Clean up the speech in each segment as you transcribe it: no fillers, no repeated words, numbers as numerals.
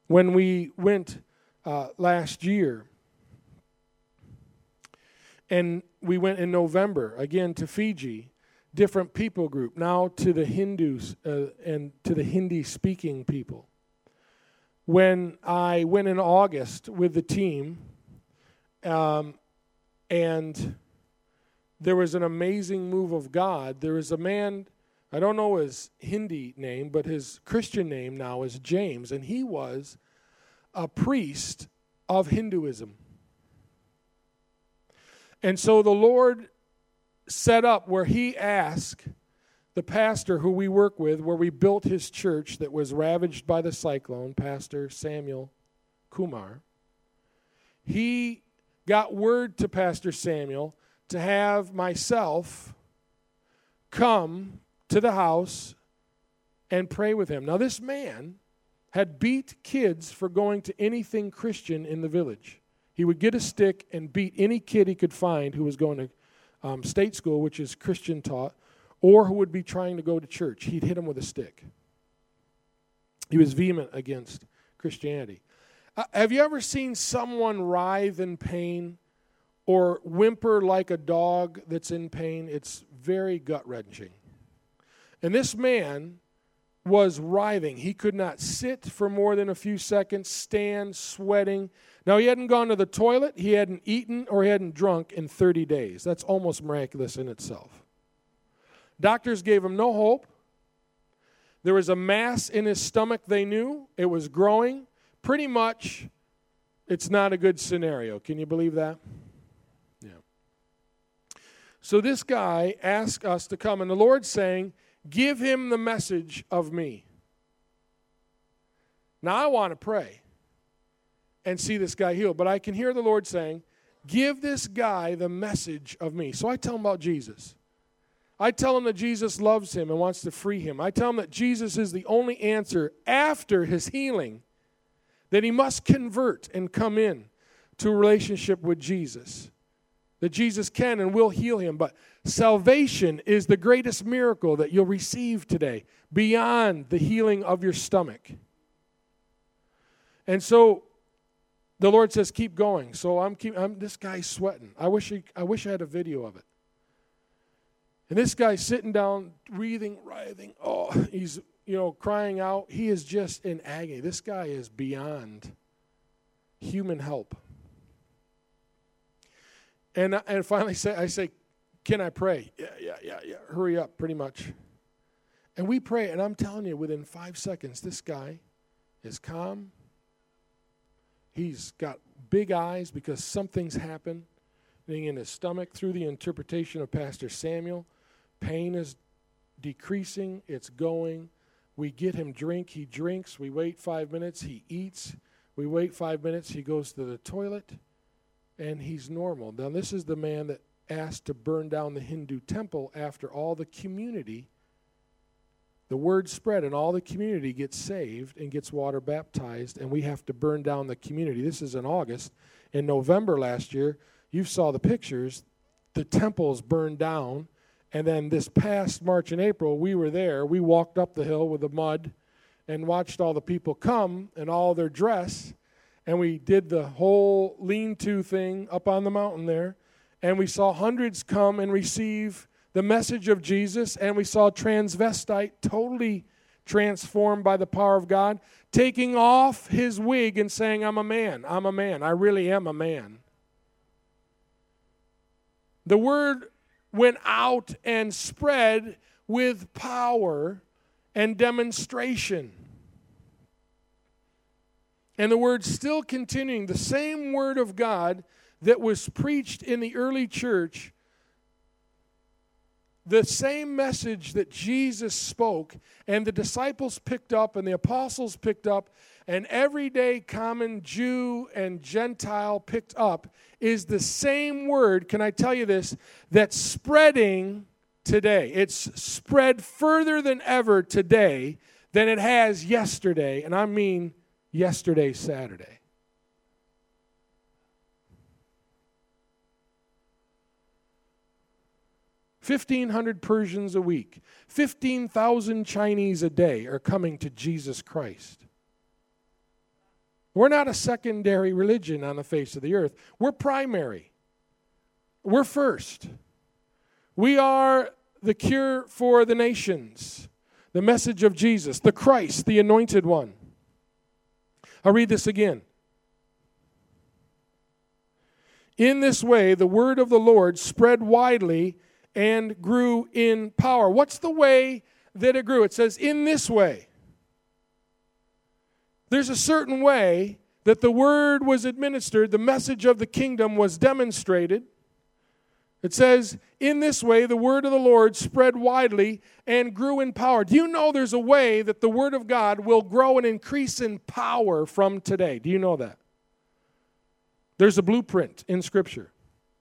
When we went last year, and we went in November, again to Fiji, different people group, now to the Hindus and to the Hindi-speaking people. When I went in August with the team, and there was an amazing move of God. There was a man, I don't know his Hindi name, but his Christian name now is James, and he was a priest of Hinduism. And so the Lord set up where he asked the pastor who we work with, where we built his church that was ravaged by the cyclone, Pastor Samuel Kumar. He got word to Pastor Samuel to have myself come to the house and pray with him. Now, this man had beat kids for going to anything Christian in the village. He would get a stick and beat any kid he could find who was going to state school, which is Christian taught, or who would be trying to go to church. He'd hit him with a stick. He was vehement against Christianity. Have you ever seen someone writhe in pain or whimper like a dog that's in pain? It's very gut-wrenching. And this man was writhing. He could not sit for more than a few seconds, stand, sweating. Now, he hadn't gone to the toilet, he hadn't eaten, or he hadn't drunk in 30 days. That's almost miraculous in itself. Doctors gave him no hope. There was a mass in his stomach, they knew. It was growing. Pretty much, it's not a good scenario. Can you believe that? Yeah. So this guy asked us to come, and the Lord's saying, give him the message of me. Now, I want to pray and see this guy healed, but I can hear the Lord saying, give this guy the message of me. So I tell him about Jesus. I tell him that Jesus loves him and wants to free him. I tell him that Jesus is the only answer after his healing, that he must convert and come in to a relationship with Jesus, that Jesus can and will heal him. But salvation is the greatest miracle that you'll receive today, beyond the healing of your stomach. And so the Lord says, keep going. So this guy's sweating. I wish I had a video of it. And this guy's sitting down, breathing, writhing. Oh, he's crying out. He is just in agony. This guy is beyond human help. And finally I say, can I pray? Yeah. Hurry up, pretty much. And we pray, and I'm telling you, within 5 seconds, this guy is calm. He's got big eyes because something's happened in his stomach through the interpretation of Pastor Samuel. Pain is decreasing. It's going. We get him drink. He drinks. We wait 5 minutes. He eats. We wait 5 minutes. He goes to the toilet, and he's normal. Now, this is the man that asked to burn down the Hindu temple after all the community, the word spread, and all the community gets saved and gets water baptized, and we have to burn down the community. This is in August. In November last year, you saw the pictures. The temple's burned down. And then this past March and April, we were there. We walked up the hill with the mud and watched all the people come in all their dress. And we did the whole lean-to thing up on the mountain there. And we saw hundreds come and receive the message of Jesus. And we saw a transvestite totally transformed by the power of God, taking off his wig and saying, I'm a man. I really am a man. The word went out and spread with power and demonstration. And the word's still continuing. The same word of God that was preached in the early church, the same message that Jesus spoke and the disciples picked up and the apostles picked up and everyday common Jew and Gentile picked up is the same word, can I tell you this, that's spreading today. It's spread further than ever today than it has yesterday, and I mean yesterday, Saturday. $1,500 Persians a week, 15,000 Chinese a day are coming to Jesus Christ. We're not a secondary religion on the face of the earth. We're primary. We're first. We are the cure for the nations, the message of Jesus, the Christ, the anointed one. I'll read this again. In this way, the word of the Lord spread widely and grew in power. What's the way that it grew? It says, in this way. There's a certain way that the word was administered, the message of the kingdom was demonstrated. It says, in this way, the word of the Lord spread widely and grew in power. Do you know there's a way that the word of God will grow and increase in power from today? Do you know that? There's a blueprint in Scripture.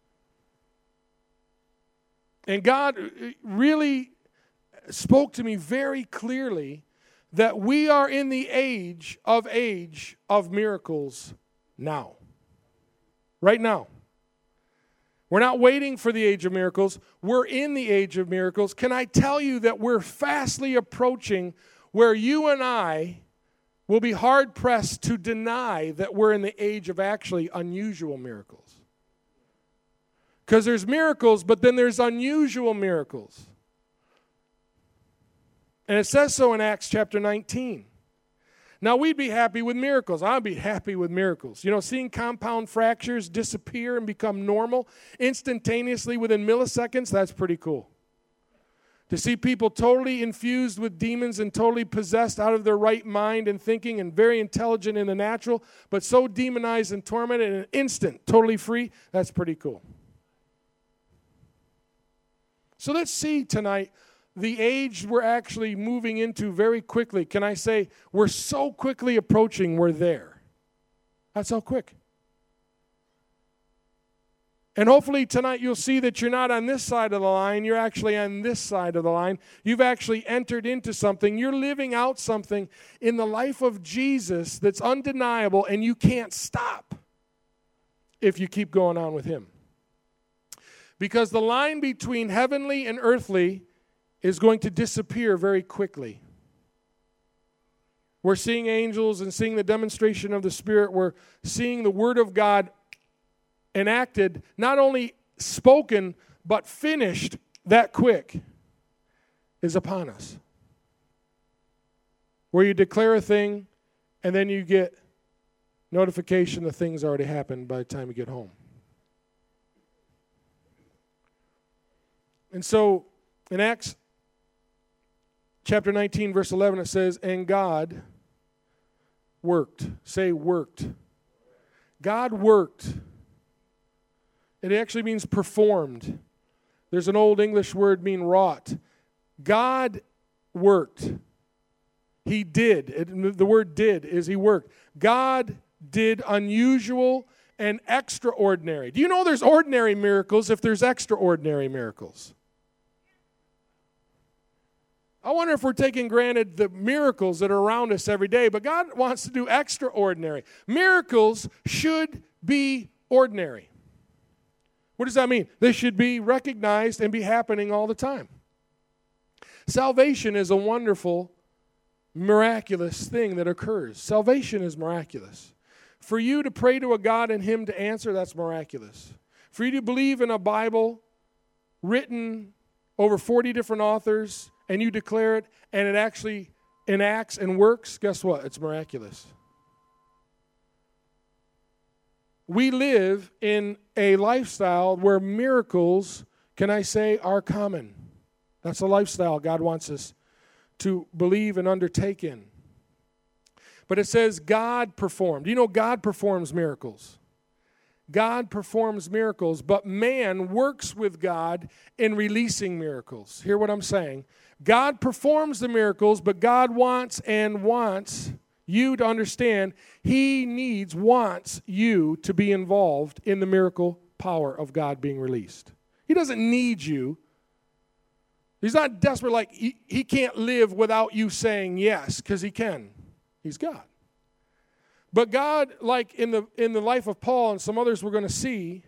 And God really spoke to me very clearly that we are in the age of miracles now. Right now. We're not waiting for the age of miracles. We're in the age of miracles. Can I tell you that we're fastly approaching where you and I will be hard-pressed to deny that we're in the age of actually unusual miracles. Because there's miracles, but then there's unusual miracles. And it says so in Acts chapter 19. Now, we'd be happy with miracles. I'd be happy with miracles. You know, seeing compound fractures disappear and become normal instantaneously within milliseconds, that's pretty cool. To see people totally infused with demons and totally possessed out of their right mind and thinking and very intelligent in the natural, but so demonized and tormented in an instant, totally free, that's pretty cool. So let's see tonight the age we're actually moving into very quickly. Can I say we're so quickly approaching, we're there. That's how quick. And hopefully tonight you'll see that you're not on this side of the line, you're actually on this side of the line. You've actually entered into something. You're living out something in the life of Jesus that's undeniable, and you can't stop if you keep going on with him. Because the line between heavenly and earthly is going to disappear very quickly. We're seeing angels and seeing the demonstration of the Spirit. We're seeing the Word of God enacted, not only spoken, but finished that quick is upon us. Where you declare a thing, and then you get notification the thing's already happened by the time you get home. And so, in Acts chapter 19, verse 11, it says, and God worked. Say, worked. God worked. It actually means performed. There's an old English word meaning wrought. God worked. He did. The word did is he worked. God did unusual and extraordinary. Do you know there's ordinary miracles if there's extraordinary miracles? I wonder if we're taking granted the miracles that are around us every day, but God wants to do extraordinary. Miracles should be ordinary. What does that mean? They should be recognized and be happening all the time. Salvation is a wonderful, miraculous thing that occurs. Salvation is miraculous. For you to pray to a God and him to answer, that's miraculous. For you to believe in a Bible written over 40 different authors, and you declare it, and it actually enacts and works, guess what? It's miraculous. We live in a lifestyle where miracles, can I say, are common. That's a lifestyle God wants us to believe and undertake in. But it says God performed. You know, God performs miracles. God performs miracles, but man works with God in releasing miracles. Hear what I'm saying? God performs the miracles, but God wants you to understand he wants you to be involved in the miracle power of God being released. He doesn't need you. He's not desperate like he can't live without you saying yes, because he can. He's God. But God, like in the life of Paul and some others we're going to see,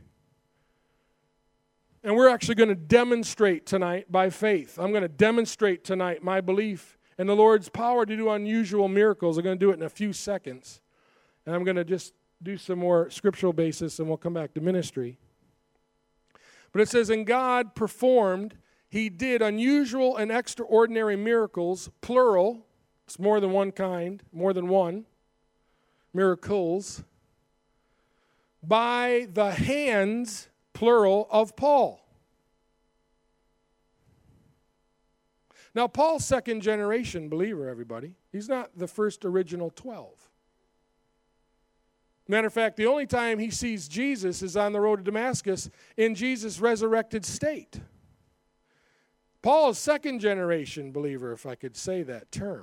and we're actually going to demonstrate tonight by faith. I'm going to demonstrate tonight my belief in the Lord's power to do unusual miracles. I'm going to do it in a few seconds. And I'm going to just do some more scriptural basis, and we'll come back to ministry. But it says, and God performed, he did unusual and extraordinary miracles, plural. It's more than one kind, more than one. Miracles. By the hands, plural, of Paul. Now, Paul's second generation believer, everybody. He's not the first original 12. Matter of fact, the only time he sees Jesus is on the road to Damascus in Jesus' resurrected state. Paul is second generation believer, if I could say that term.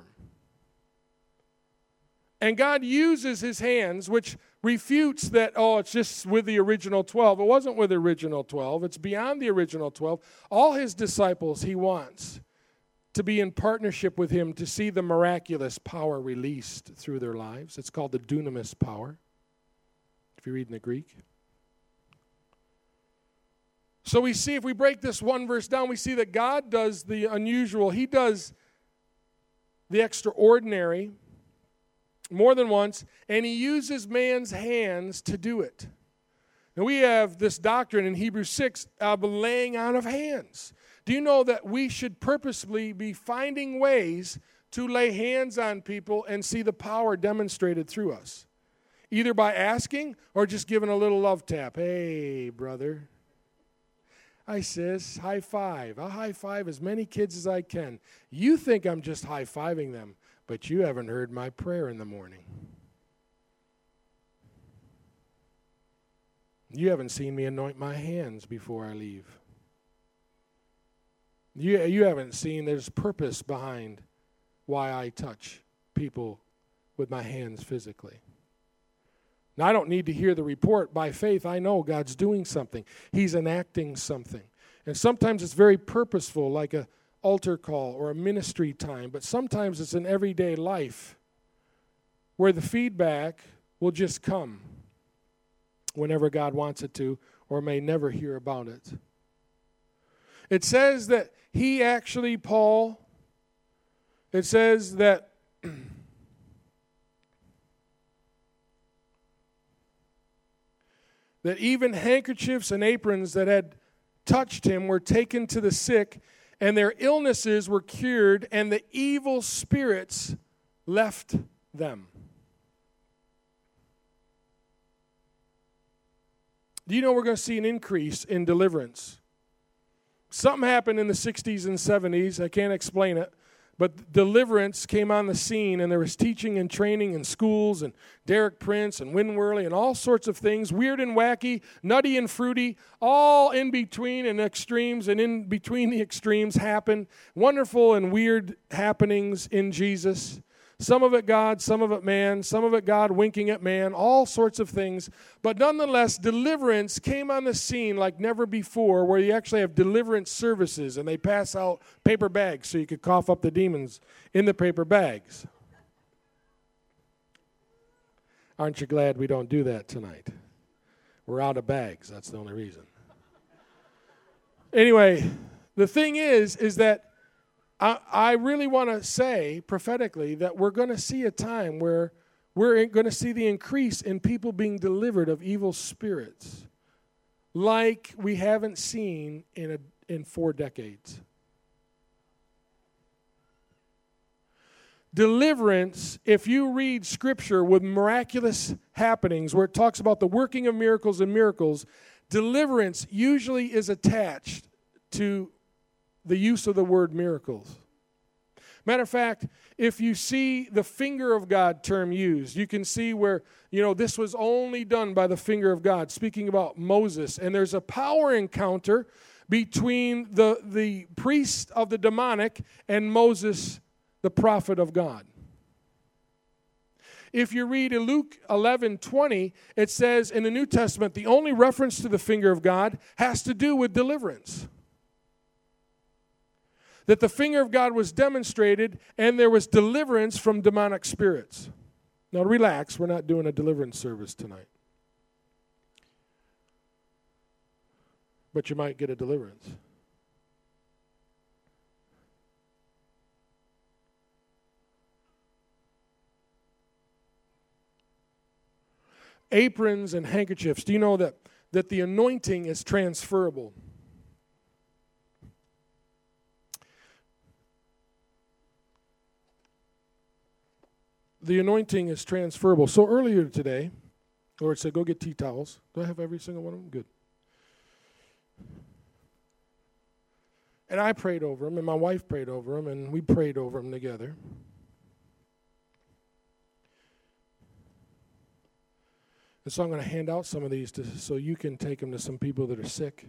And God uses his hands, which refutes that, it's just with the original 12. It wasn't with the original 12. It's beyond the original 12. All his disciples he wants to be in partnership with him to see the miraculous power released through their lives. It's called the dunamis power, if you read in the Greek. So we see, if we break this one verse down, we see that God does the unusual. He does the extraordinary more than once, and he uses man's hands to do it. Now we have this doctrine in Hebrews 6 of laying on of hands. Do you know that we should purposely be finding ways to lay hands on people and see the power demonstrated through us? Either by asking or just giving a little love tap. Hey, brother. Hi, sis. High five. I'll high five as many kids as I can. You think I'm just high fiving them, but you haven't heard my prayer in the morning. You haven't seen me anoint my hands before I leave. You haven't seen there's purpose behind why I touch people with my hands physically. Now, I don't need to hear the report. By faith, I know God's doing something. He's enacting something. And sometimes it's very purposeful, like an altar call or a ministry time. But sometimes it's in everyday life where the feedback will just come whenever God wants it to, or may never hear about it. It says that he actually, Paul, it says that that even handkerchiefs and aprons that had touched him were taken to the sick, and their illnesses were cured, and the evil spirits left them. Do you know we're going to see an increase in deliverance? Something happened in the 60s and 70s. I can't explain it. But deliverance came on the scene, and there was teaching and training in schools, and Derek Prince and Win Worley and all sorts of things, weird and wacky, nutty and fruity, all in between and extremes, and in between the extremes happened. Wonderful and weird happenings in Jesus. Some of it God, some of it man, some of it God winking at man, all sorts of things. But nonetheless, deliverance came on the scene like never before, where you actually have deliverance services, and they pass out paper bags so you could cough up the demons in the paper bags. Aren't you glad we don't do that tonight? We're out of bags. That's the only reason. Anyway, the thing is that I really want to say prophetically that we're going to see a time where we're going to see the increase in people being delivered of evil spirits like we haven't seen in 4 decades. Deliverance, if you read Scripture with miraculous happenings where it talks about the working of miracles and miracles, deliverance usually is attached to the use of the word miracles. Matter of fact, if you see the finger of God term used, you can see where, this was only done by the finger of God, speaking about Moses. And there's a power encounter between the priest of the demonic and Moses, the prophet of God. If you read in Luke 11:20, it says in the New Testament, the only reference to the finger of God has to do with deliverance. That the finger of God was demonstrated and there was deliverance from demonic spirits. Now relax, we're not doing a deliverance service tonight. But you might get a deliverance. aprons and handkerchiefs. Do you know that the anointing is transferable? The anointing is transferable. So earlier today, the Lord said, go get tea towels. Do I have every single one of them? Good. And I prayed over them, and my wife prayed over them, and we prayed over them together. And so I'm going to hand out some of these so you can take them to some people that are sick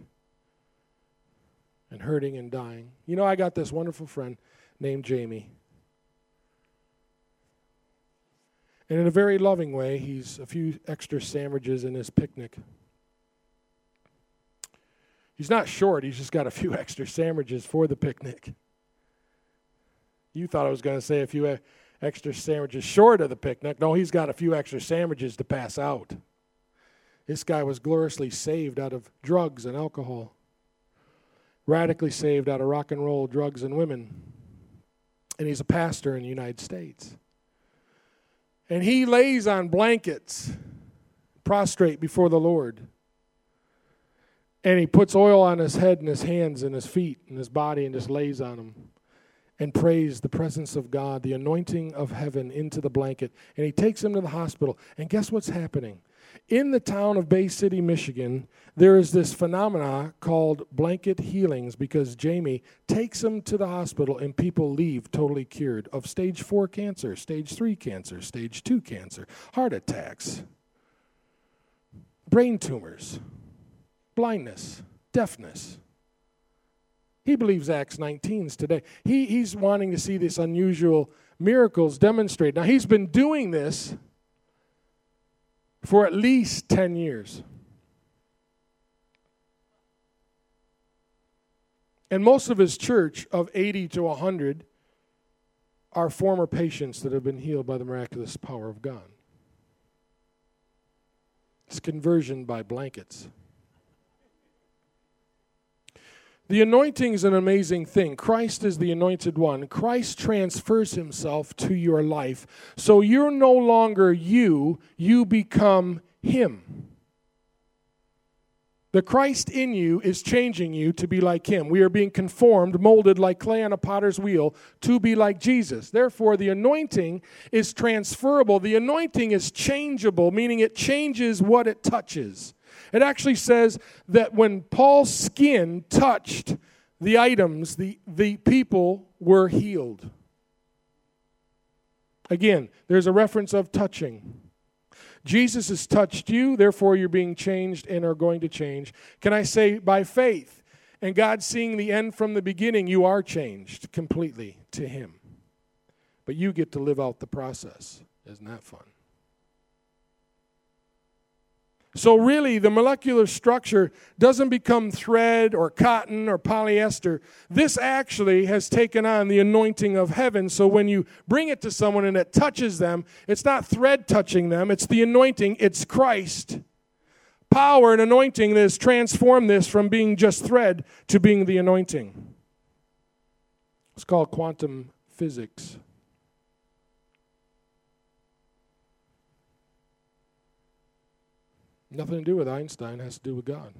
and hurting and dying. You know, I got this wonderful friend named Jamie. And in a very loving way, he's a few extra sandwiches in his picnic. He's not short, he's just got a few extra sandwiches for the picnic. You thought I was going to say a few extra sandwiches short of the picnic. No, he's got a few extra sandwiches to pass out. This guy was gloriously saved out of drugs and alcohol. Radically saved out of rock and roll, drugs, and women. And he's a pastor in the United States. And he lays on blankets, prostrate before the Lord. And he puts oil on his head and his hands and his feet and his body and just lays on them and prays the presence of God, the anointing of heaven into the blanket. And he takes him to the hospital. And guess what's happening? In the town of Bay City, Michigan, there is this phenomena called blanket healings because Jamie takes them to the hospital and people leave totally cured of stage 4 cancer, stage 3 cancer, stage 2 cancer, heart attacks, brain tumors, blindness, deafness. He believes Acts 19's today. He's wanting to see this unusual miracles demonstrated. Now, he's been doing this for at least 10 years. And most of his church, of 80 to 100, are former patients that have been healed by the miraculous power of God. It's conversion by blankets. The anointing is an amazing thing. Christ is the anointed one. Christ transfers himself to your life. So you're no longer you become him. The Christ in you is changing you to be like him. We are being conformed, molded like clay on a potter's wheel to be like Jesus. Therefore, the anointing is transferable. The anointing is changeable, meaning it changes what it touches. It actually says that when Paul's skin touched the items, the people were healed. Again, there's a reference of touching. Jesus has touched you, therefore you're being changed and are going to change. Can I say by faith and God seeing the end from the beginning, you are changed completely to him. But you get to live out the process. Isn't that fun? So really, the molecular structure doesn't become thread or cotton or polyester. This actually has taken on the anointing of heaven. So when you bring it to someone and it touches them, it's not thread touching them. It's the anointing. It's Christ. Power and anointing that has transformed this from being just thread to being the anointing. It's called quantum physics. Nothing to do with Einstein, it has to do with God.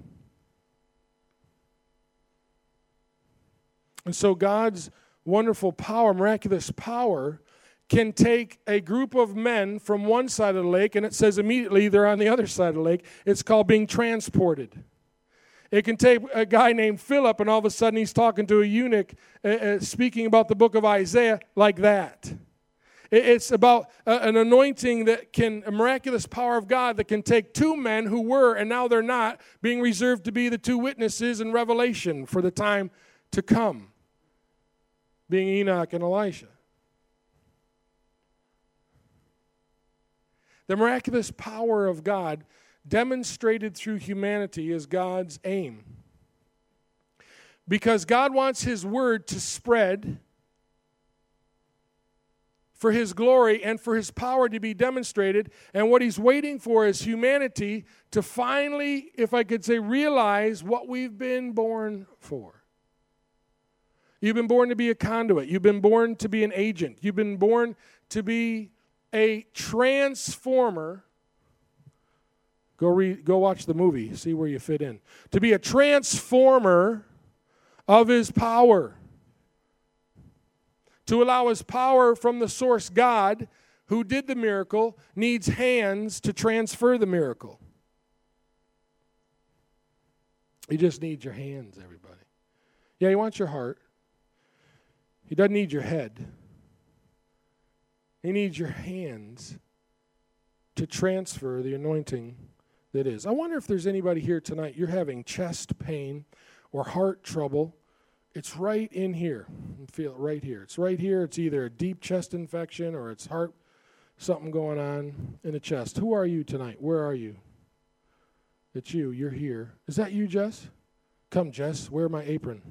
And so God's wonderful power, miraculous power, can take a group of men from one side of the lake, and it says immediately they're on the other side of the lake. It's called being transported. It can take a guy named Philip, and all of a sudden he's talking to a eunuch, speaking about the book of Isaiah like that. It's about an anointing that can, a miraculous power of God that can take two men who were, and now they're not, being reserved to be the two witnesses in Revelation for the time to come, being Enoch and Elisha. The miraculous power of God demonstrated through humanity is God's aim. Because God wants his word to spread for his glory and for his power to be demonstrated. And what he's waiting for is humanity to finally, if I could say, realize what we've been born for. You've been born to be a conduit. You've been born to be an agent. You've been born to be a transformer Go watch the movie, see where you fit in. To be a transformer of his power. To allow his power from the source God, who did the miracle, needs hands to transfer the miracle. He just needs your hands, everybody. Yeah, he wants your heart. He doesn't need your head. He needs your hands to transfer the anointing that is. I wonder if there's anybody here tonight, you're having chest pain or heart trouble. It's right in here. You feel it right here. It's right here. It's either a deep chest infection or it's heart, something going on in the chest. Who are you tonight? Where are you? It's you. You're here. Is that you, Jess? Come, Jess. Wear my apron.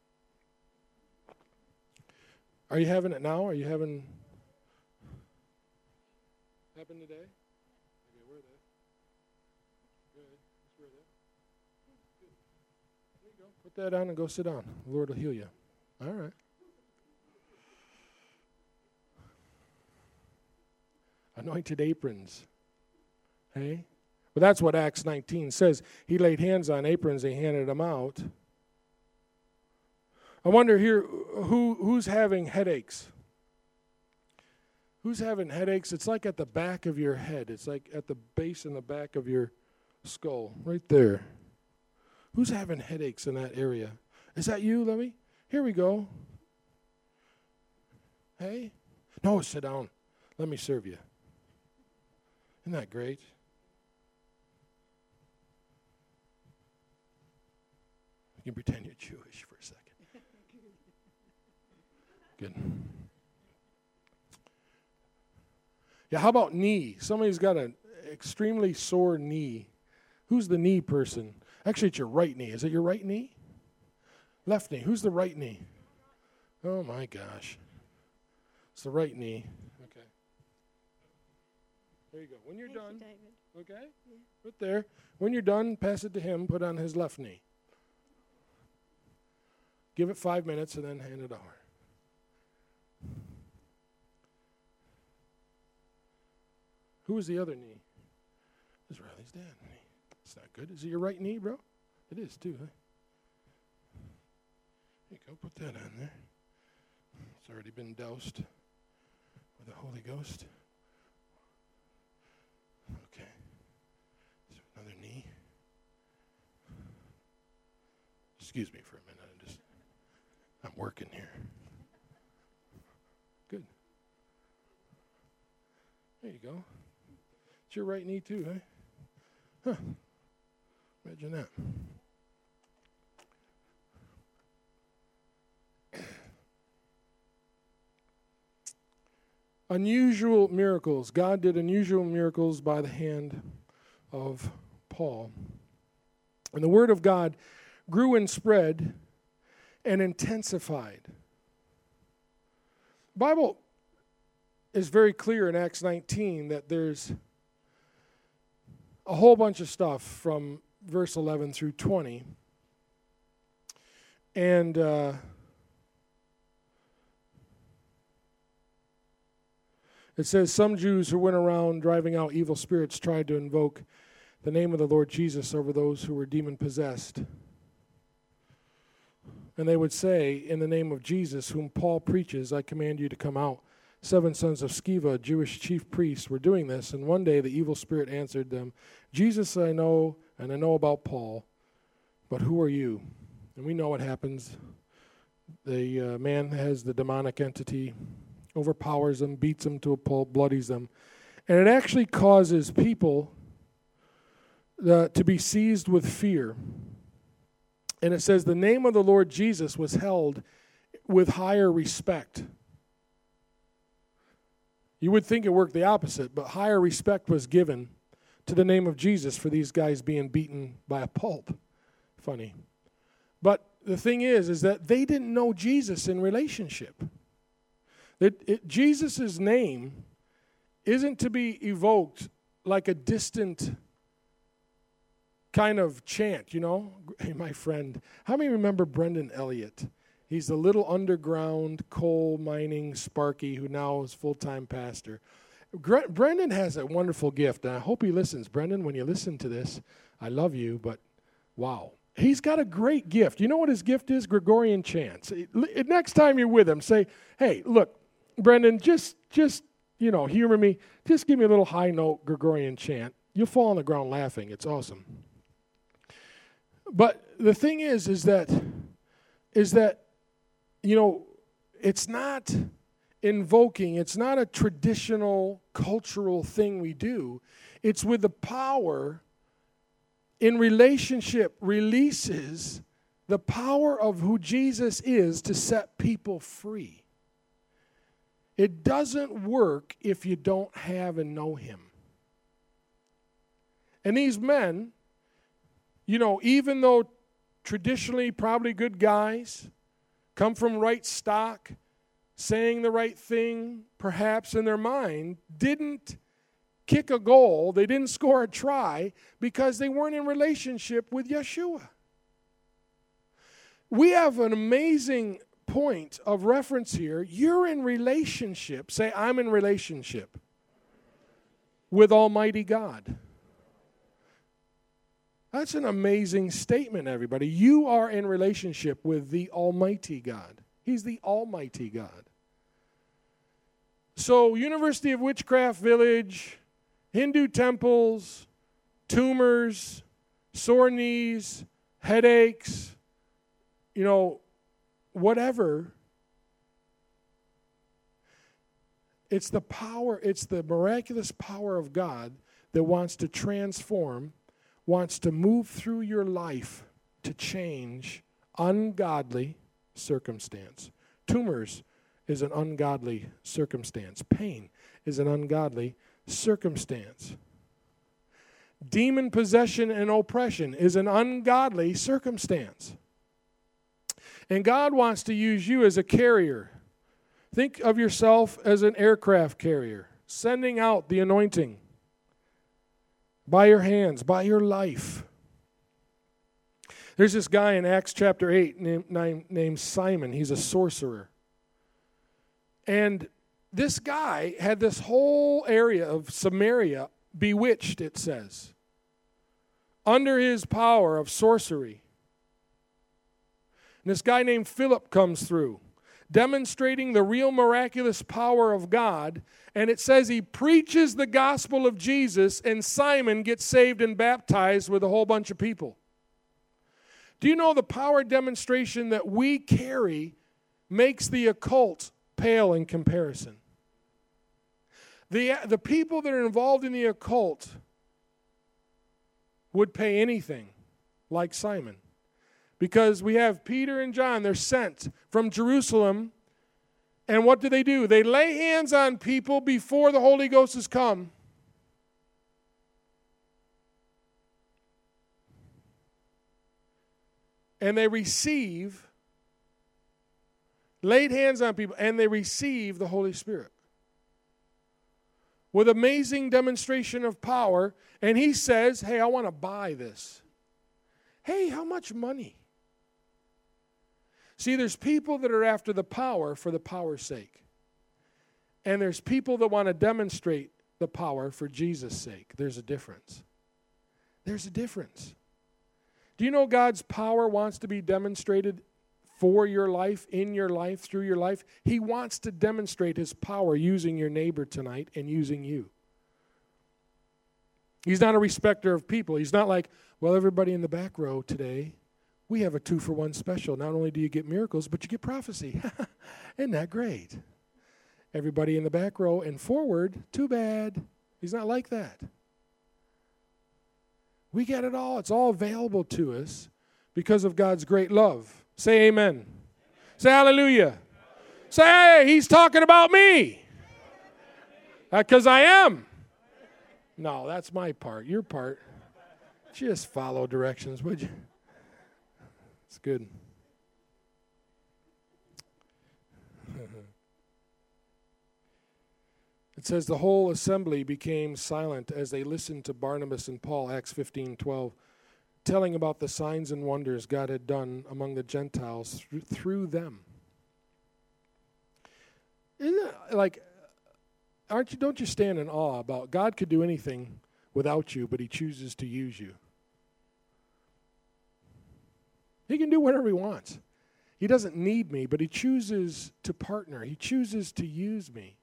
Are you having it now? Are you having... Happened today? Okay, wear that. Good. Just wear that. Good. There you go. Put that on and go sit down. The Lord will heal you. All right. Anointed aprons. Hey? Well, that's what Acts 19 says. He laid hands on aprons, he handed them out. I wonder here, who's having headaches? Who's having headaches? It's like at the back of your head. It's like at the base and the back of your skull, right there. Who's having headaches in that area? Is that you, Lemmy? Here we go. Hey? No, sit down. Let me serve you. Isn't that great? You can pretend you're Jewish for a second. Good. Yeah, how about knee? Somebody's got an extremely sore knee. Who's the knee person? Actually, it's your right knee. Is it your right knee? Left knee. Who's the right knee? Oh, my gosh. It's the right knee. Okay. There you go. When you're done, okay? Yeah. Put there. When you're done, pass it to him. Put on his left knee. Give it 5 minutes and then hand it over. Who was the other knee? It's Riley's dad. It's not good. Is it your right knee, bro? It is too, huh? There you go. Put that on there. It's already been doused with the Holy Ghost. Okay. So another knee. Excuse me for a minute. I'm working here. Good. There you go. It's your right knee too, eh? Huh. Imagine that. Unusual miracles. God did unusual miracles by the hand of Paul. And the word of God grew and spread and intensified. The Bible is very clear in Acts 19 that there's a whole bunch of stuff from verse 11 through 20. And it says, some Jews who went around driving out evil spirits tried to invoke the name of the Lord Jesus over those who were demon-possessed. And they would say, in the name of Jesus, whom Paul preaches, I command you to come out. 7 sons of Sceva, Jewish chief priests, were doing this, and one day the evil spirit answered them, Jesus I know, and I know about Paul, but who are you? And we know what happens. The man has the demonic entity, overpowers them, beats them to a pulp, bloodies them. And it actually causes people to be seized with fear. And it says the name of the Lord Jesus was held with higher respect. You would think it worked the opposite, but higher respect was given to the name of Jesus for these guys being beaten by a pulp. Funny. But the thing is that they didn't know Jesus in relationship. Jesus' name isn't to be evoked like a distant kind of chant, you know. Hey, my friend, how many remember Brendan Elliott? He's the little underground coal mining Sparky who now is full-time pastor. Brendan has a wonderful gift, and I hope he listens. Brendan, when you listen to this, I love you, but wow. He's got a great gift. You know what his gift is? Gregorian chants. Next time you're with him, say, hey, look, Brendan, just humor me. Just give me a little high note Gregorian chant. You'll fall on the ground laughing. It's awesome. But the thing is that, it's not invoking, it's not a traditional cultural thing we do. It's with the power in relationship releases the power of who Jesus is to set people free. It doesn't work if you don't have and know him. And these men, even though traditionally probably good guys, come from right stock, saying the right thing, perhaps in their mind, didn't kick a goal, they didn't score a try because they weren't in relationship with Yeshua. We have an amazing point of reference here. You're in relationship. Say, I'm in relationship with Almighty God. That's an amazing statement, everybody. You are in relationship with the Almighty God. He's the Almighty God. So, University of Witchcraft Village, Hindu temples, tumors, sore knees, headaches, whatever. It's the power, it's the miraculous power of God that wants to transform, wants to move through your life to change ungodly circumstance. Tumors is an ungodly circumstance. Pain is an ungodly circumstance. Demon possession and oppression is an ungodly circumstance. And God wants to use you as a carrier. Think of yourself as an aircraft carrier, sending out the anointing by your hands, by your life. There's this guy in Acts chapter 8 named Simon. He's a sorcerer. And this guy had this whole area of Samaria bewitched, it says, under his power of sorcery. And this guy named Philip comes through, demonstrating the real miraculous power of God. And it says he preaches the gospel of Jesus, and Simon gets saved and baptized with a whole bunch of people. Do you know the power demonstration that we carry makes the occult pale in comparison? The people that are involved in the occult would pay anything like Simon. Because we have Peter and John, they're sent from Jerusalem. And what do? They lay hands on people before the Holy Ghost has come. And they laid hands on people, and they receive the Holy Spirit. With amazing demonstration of power. And he says, hey, I want to buy this. Hey, how much money? See, there's people that are after the power for the power's sake. And there's people that want to demonstrate the power for Jesus' sake. There's a difference. There's a difference. Do you know God's power wants to be demonstrated for your life, in your life, through your life? He wants to demonstrate his power using your neighbor tonight and using you. He's not a respecter of people. He's not like, well, everybody in the back row today, we have a 2-for-1 special. Not only do you get miracles, but you get prophecy. Isn't that great? Everybody in the back row and forward, too bad. He's not like that. We get it all. It's all available to us because of God's great love. Say amen. Say hallelujah. Say, hey, he's talking about me. Because I am. No, that's my part. Your part. Just follow directions, would you? It's good. It says the whole assembly became silent as they listened to Barnabas and Paul, Acts 15:12, telling about the signs and wonders God had done among the Gentiles through them. Isn't it like don't you stand in awe about God could do anything without you, but he chooses to use you. He can do whatever he wants. He doesn't need me, but he chooses to partner. He chooses to use me.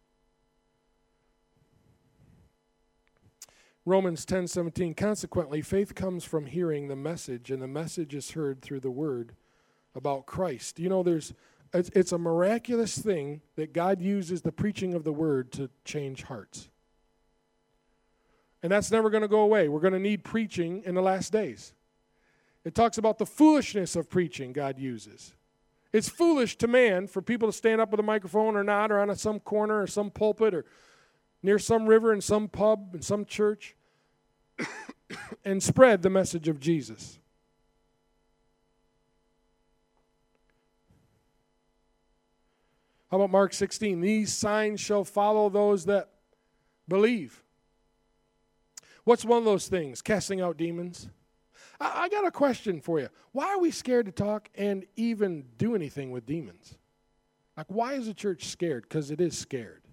Romans 10:17, consequently, faith comes from hearing the message, and the message is heard through the word about Christ. You know, it's a miraculous thing that God uses the preaching of the word to change hearts. And that's never going to go away. We're going to need preaching in the last days. It talks about the foolishness of preaching God uses. It's foolish to man for people to stand up with a microphone or not, or on some corner or some pulpit or near some river in some pub in some church and spread the message of Jesus. How about Mark 16? These signs shall follow those that believe. What's one of those things? Casting out demons? I got a question for you. Why are we scared to talk and even do anything with demons? Like, why is the church scared? Because it is scared.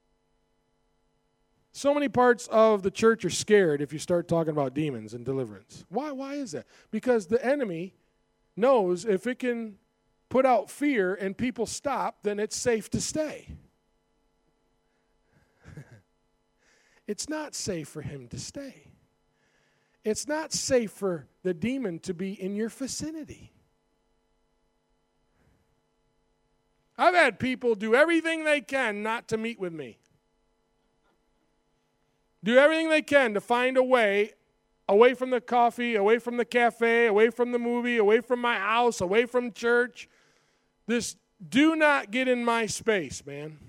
So many parts of the church are scared if you start talking about demons and deliverance. Why is that? Because the enemy knows if it can put out fear and people stop, then it's safe to stay. It's not safe for him to stay. It's not safe for the demon to be in your vicinity. I've had people do everything they can not to meet with me. Do everything they can to find a way away from the coffee, away from the cafe, away from the movie, away from my house, away from church. This do not get in my space, man.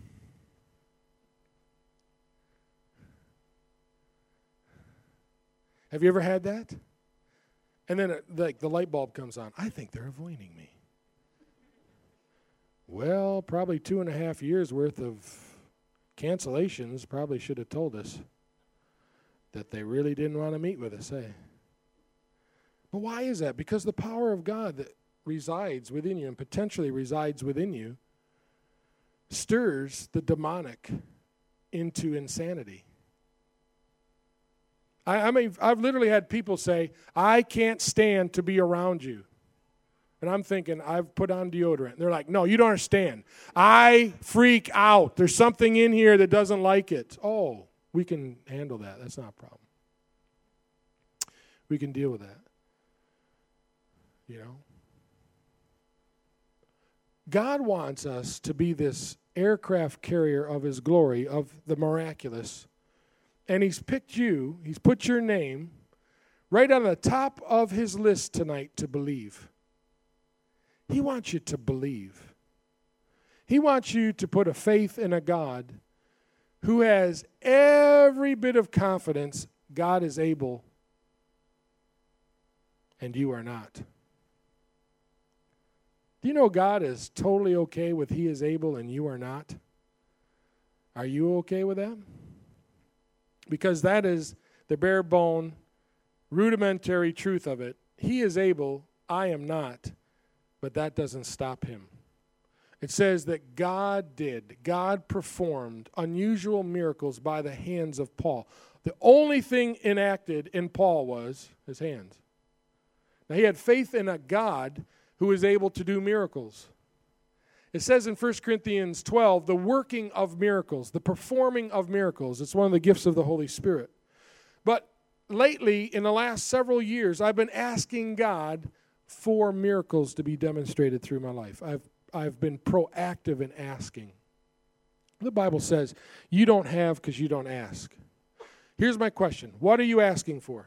Have you ever had that? And then the light bulb comes on. I think they're avoiding me. Well, probably 2.5 years worth of cancellations probably should have told us that they really didn't want to meet with us, eh? But why is that? Because the power of God that resides within you and potentially resides within you stirs the demonic into insanity. I mean, I've literally had people say, I can't stand to be around you. And I'm thinking, I've put on deodorant. They're like, no, you don't understand. I freak out. There's something in here that doesn't like it. Oh, we can handle that. That's not a problem. We can deal with that. You know? God wants us to be this aircraft carrier of his glory, of the miraculous. And he's picked you, he's put your name right on the top of his list tonight to believe. He wants you to believe. He wants you to put a faith in a God who has every bit of confidence God is able and you are not. Do you know God is totally okay with he is able and you are not? Are you okay with that? Because that is the bare bone, rudimentary truth of it. He is able, I am not, but that doesn't stop him. It says that God performed unusual miracles by the hands of Paul. The only thing enacted in Paul was his hands. Now he had faith in a God who is able to do miracles. It says in 1 Corinthians 12, the working of miracles, the performing of miracles. It's one of the gifts of the Holy Spirit. But lately, in the last several years, I've been asking God for miracles to be demonstrated through my life. I've been proactive in asking. The Bible says, you don't have because you don't ask. Here's my question. What are you asking for?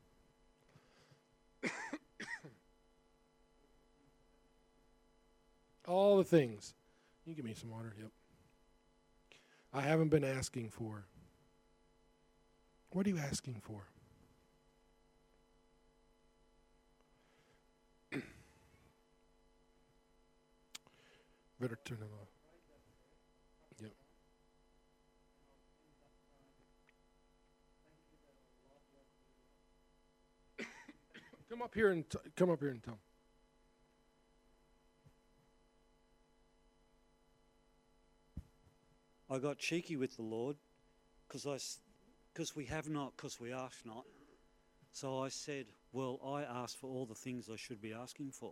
All the things. Can you give me some water? Yep. I haven't been asking for. What are you asking for? Better turn them off. Yep. Come up here and tell. I got cheeky with the Lord because we have not, because we ask not. So I said, well, I ask for all the things I should be asking for.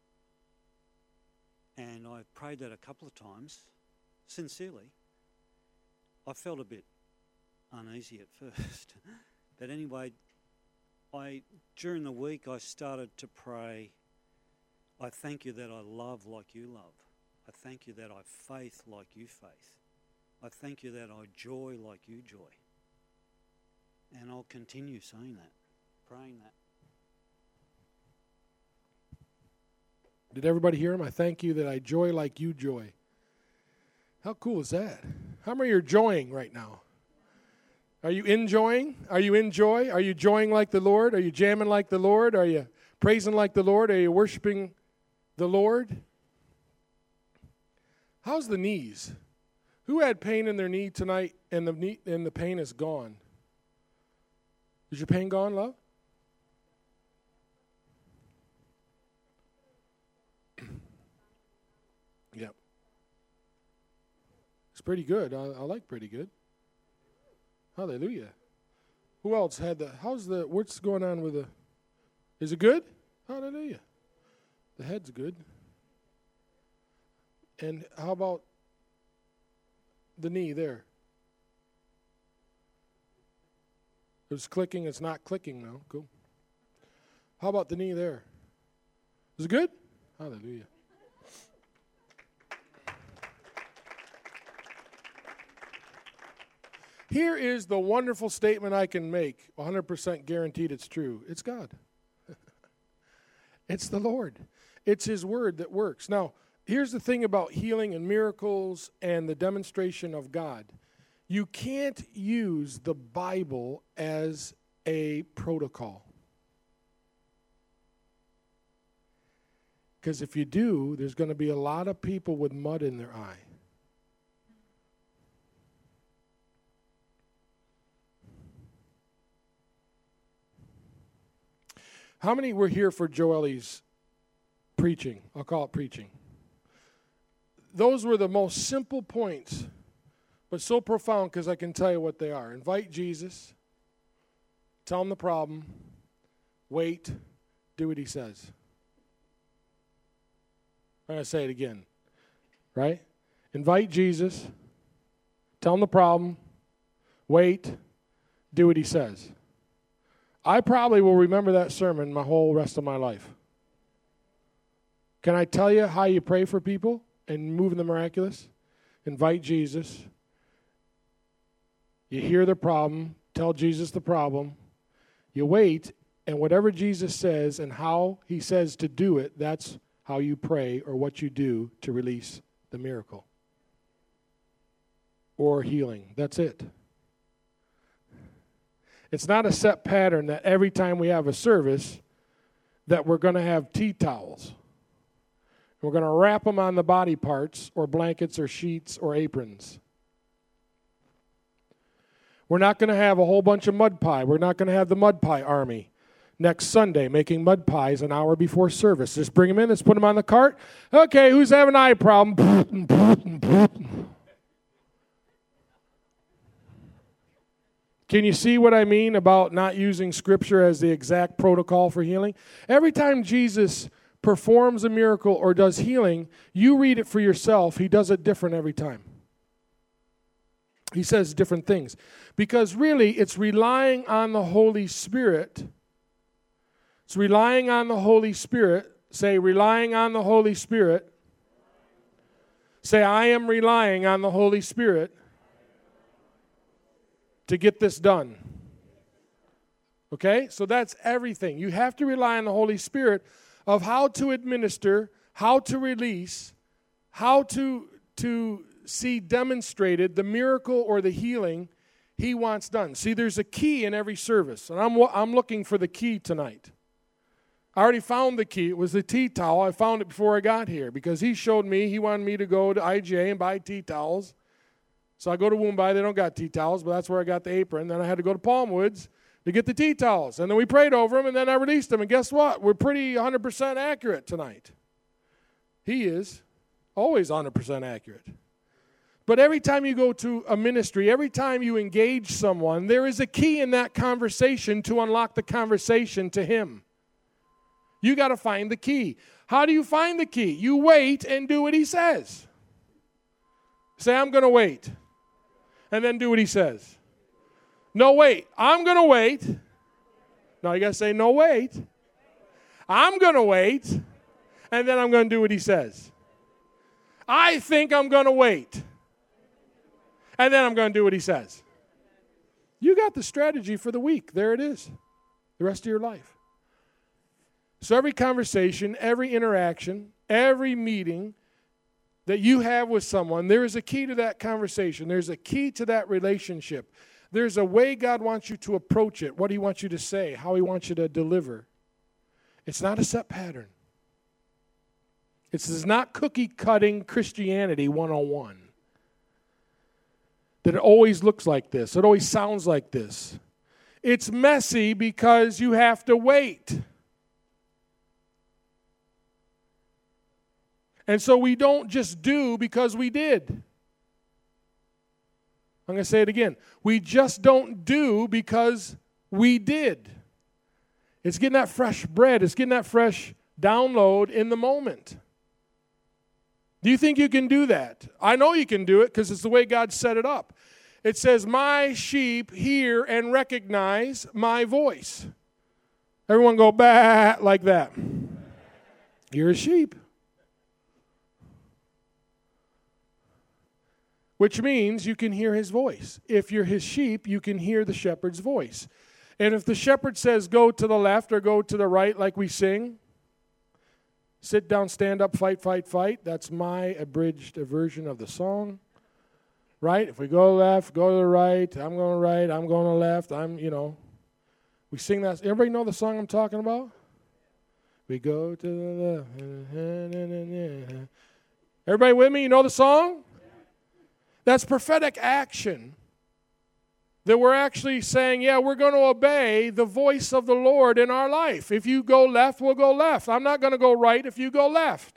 And I prayed that a couple of times, sincerely. I felt a bit uneasy at first. But anyway, during the week I started to pray, I thank you that I love like you love. I thank you that I faith like you faith. I thank you that I joy like you joy. And I'll continue saying that, praying that. Did everybody hear him? I thank you that I joy like you joy. How cool is that? How many are joying right now? Are you enjoying? Are you in joy? Are you joying like the Lord? Are you jamming like the Lord? Are you praising like the Lord? Are you worshiping the Lord? How's the knees? Who had pain in their knee tonight and the pain is gone? Is your pain gone, love? Yep. It's pretty good. I like pretty good. Hallelujah. Who else had what's going on with is it good? Hallelujah. The head's good. And how about the knee there? It was clicking. It's not clicking now. Cool. How about the knee there? Is it good? Hallelujah. Here is the wonderful statement I can make, 100% guaranteed it's true. It's God. It's the Lord. It's His Word that works. Now, here's the thing about healing and miracles and the demonstration of God. You can't use the Bible as a protocol. Because if you do, there's going to be a lot of people with mud in their eye. How many were here for Joelle's preaching? I'll call it preaching. Those were the most simple points, but so profound because I can tell you what they are. Invite Jesus, tell him the problem, wait, do what he says. I'm going to say it again, right? Invite Jesus, tell him the problem, wait, do what he says. I probably will remember that sermon my whole rest of my life. Can I tell you how you pray for people and move in the miraculous? Invite Jesus. You hear the problem, tell Jesus the problem. You wait, and whatever Jesus says and how he says to do it, that's how you pray or what you do to release the miracle or healing. That's it. It's not a set pattern that every time we have a service that we're going to have tea towels. We're going to wrap them on the body parts or blankets or sheets or aprons. We're not going to have a whole bunch of mud pie. We're not going to have the mud pie army next Sunday making mud pies an hour before service. Just bring them in. Let's put them on the cart. Okay, who's having an eye problem? Can you see what I mean about not using Scripture as the exact protocol for healing? Every time Jesus performs a miracle or does healing, you read it for yourself. He does it different every time. He says different things. Because really, it's relying on the Holy Spirit. It's relying on the Holy Spirit. Say, relying on the Holy Spirit. Say, I am relying on the Holy Spirit to get this done. Okay? So that's everything. You have to rely on the Holy Spirit of how to administer, how to release, how to see demonstrated the miracle or the healing he wants done. See, there's a key in every service, and I'm looking for the key tonight. I already found the key. It was the tea towel. I found it before I got here because he showed me, he wanted me to go to IGA and buy tea towels. So I go to Woombai. They don't got tea towels, but that's where I got the apron. Then I had to go to Palmwoods to get the tea towels. And then we prayed over them, and then I released them. And guess what? We're pretty 100% accurate tonight. He is always 100% accurate. But every time you go to a ministry, every time you engage someone, there is a key in that conversation to unlock the conversation to him. You got to find the key. How do you find the key? You wait and do what he says. Say, I'm going to wait. And then do what he says. No, wait. I'm going to wait. No, you got to say, no, wait. I'm going to wait. And then I'm going to do what he says. I think I'm going to wait. And then I'm going to do what he says. You got the strategy for the week. There it is. The rest of your life. So every conversation, every interaction, every meeting that you have with someone, there is a key to that conversation. There's a key to that relationship. There's a way God wants you to approach it, what he wants you to say, how he wants you to deliver. It's not a set pattern. This is not cookie-cutting Christianity 101. That it always looks like this. It always sounds like this. It's messy because you have to wait. And so we don't just do because we did. I'm going to say it again. We just don't do because we did. It's getting that fresh bread. It's getting that fresh download in the moment. Do you think you can do that? I know you can do it because it's the way God set it up. It says, my sheep hear and recognize my voice. Everyone go, bah, like that. You're a sheep. Which means you can hear his voice. If you're his sheep, you can hear the shepherd's voice. And if the shepherd says go to the left or go to the right like we sing, sit down, stand up, fight, fight, fight. That's my abridged version of the song. Right? If we go left, go to the right. I'm going right. I'm going to left. We sing that. Everybody know the song I'm talking about? We go to the left. Everybody with me? You know the song? That's prophetic action. That we're actually saying, yeah, we're going to obey the voice of the Lord in our life. If you go left, we'll go left. I'm not going to go right if you go left.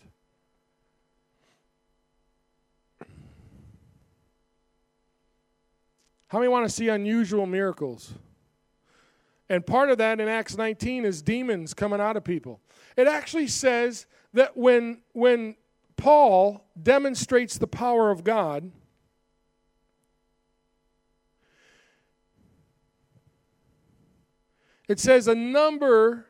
How many want to see unusual miracles? And part of that in Acts 19 is demons coming out of people. It actually says that when Paul demonstrates the power of God, it says a number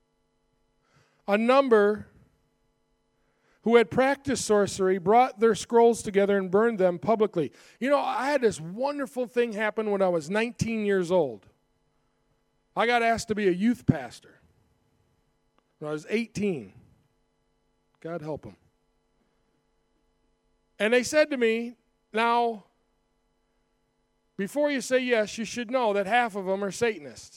who had practiced sorcery brought their scrolls together and burned them publicly. You know, I had this wonderful thing happen when I was 19 years old. I got asked to be a youth pastor when I was 18. God help them. And they said to me, now, before you say yes, you should know that half of them are Satanists.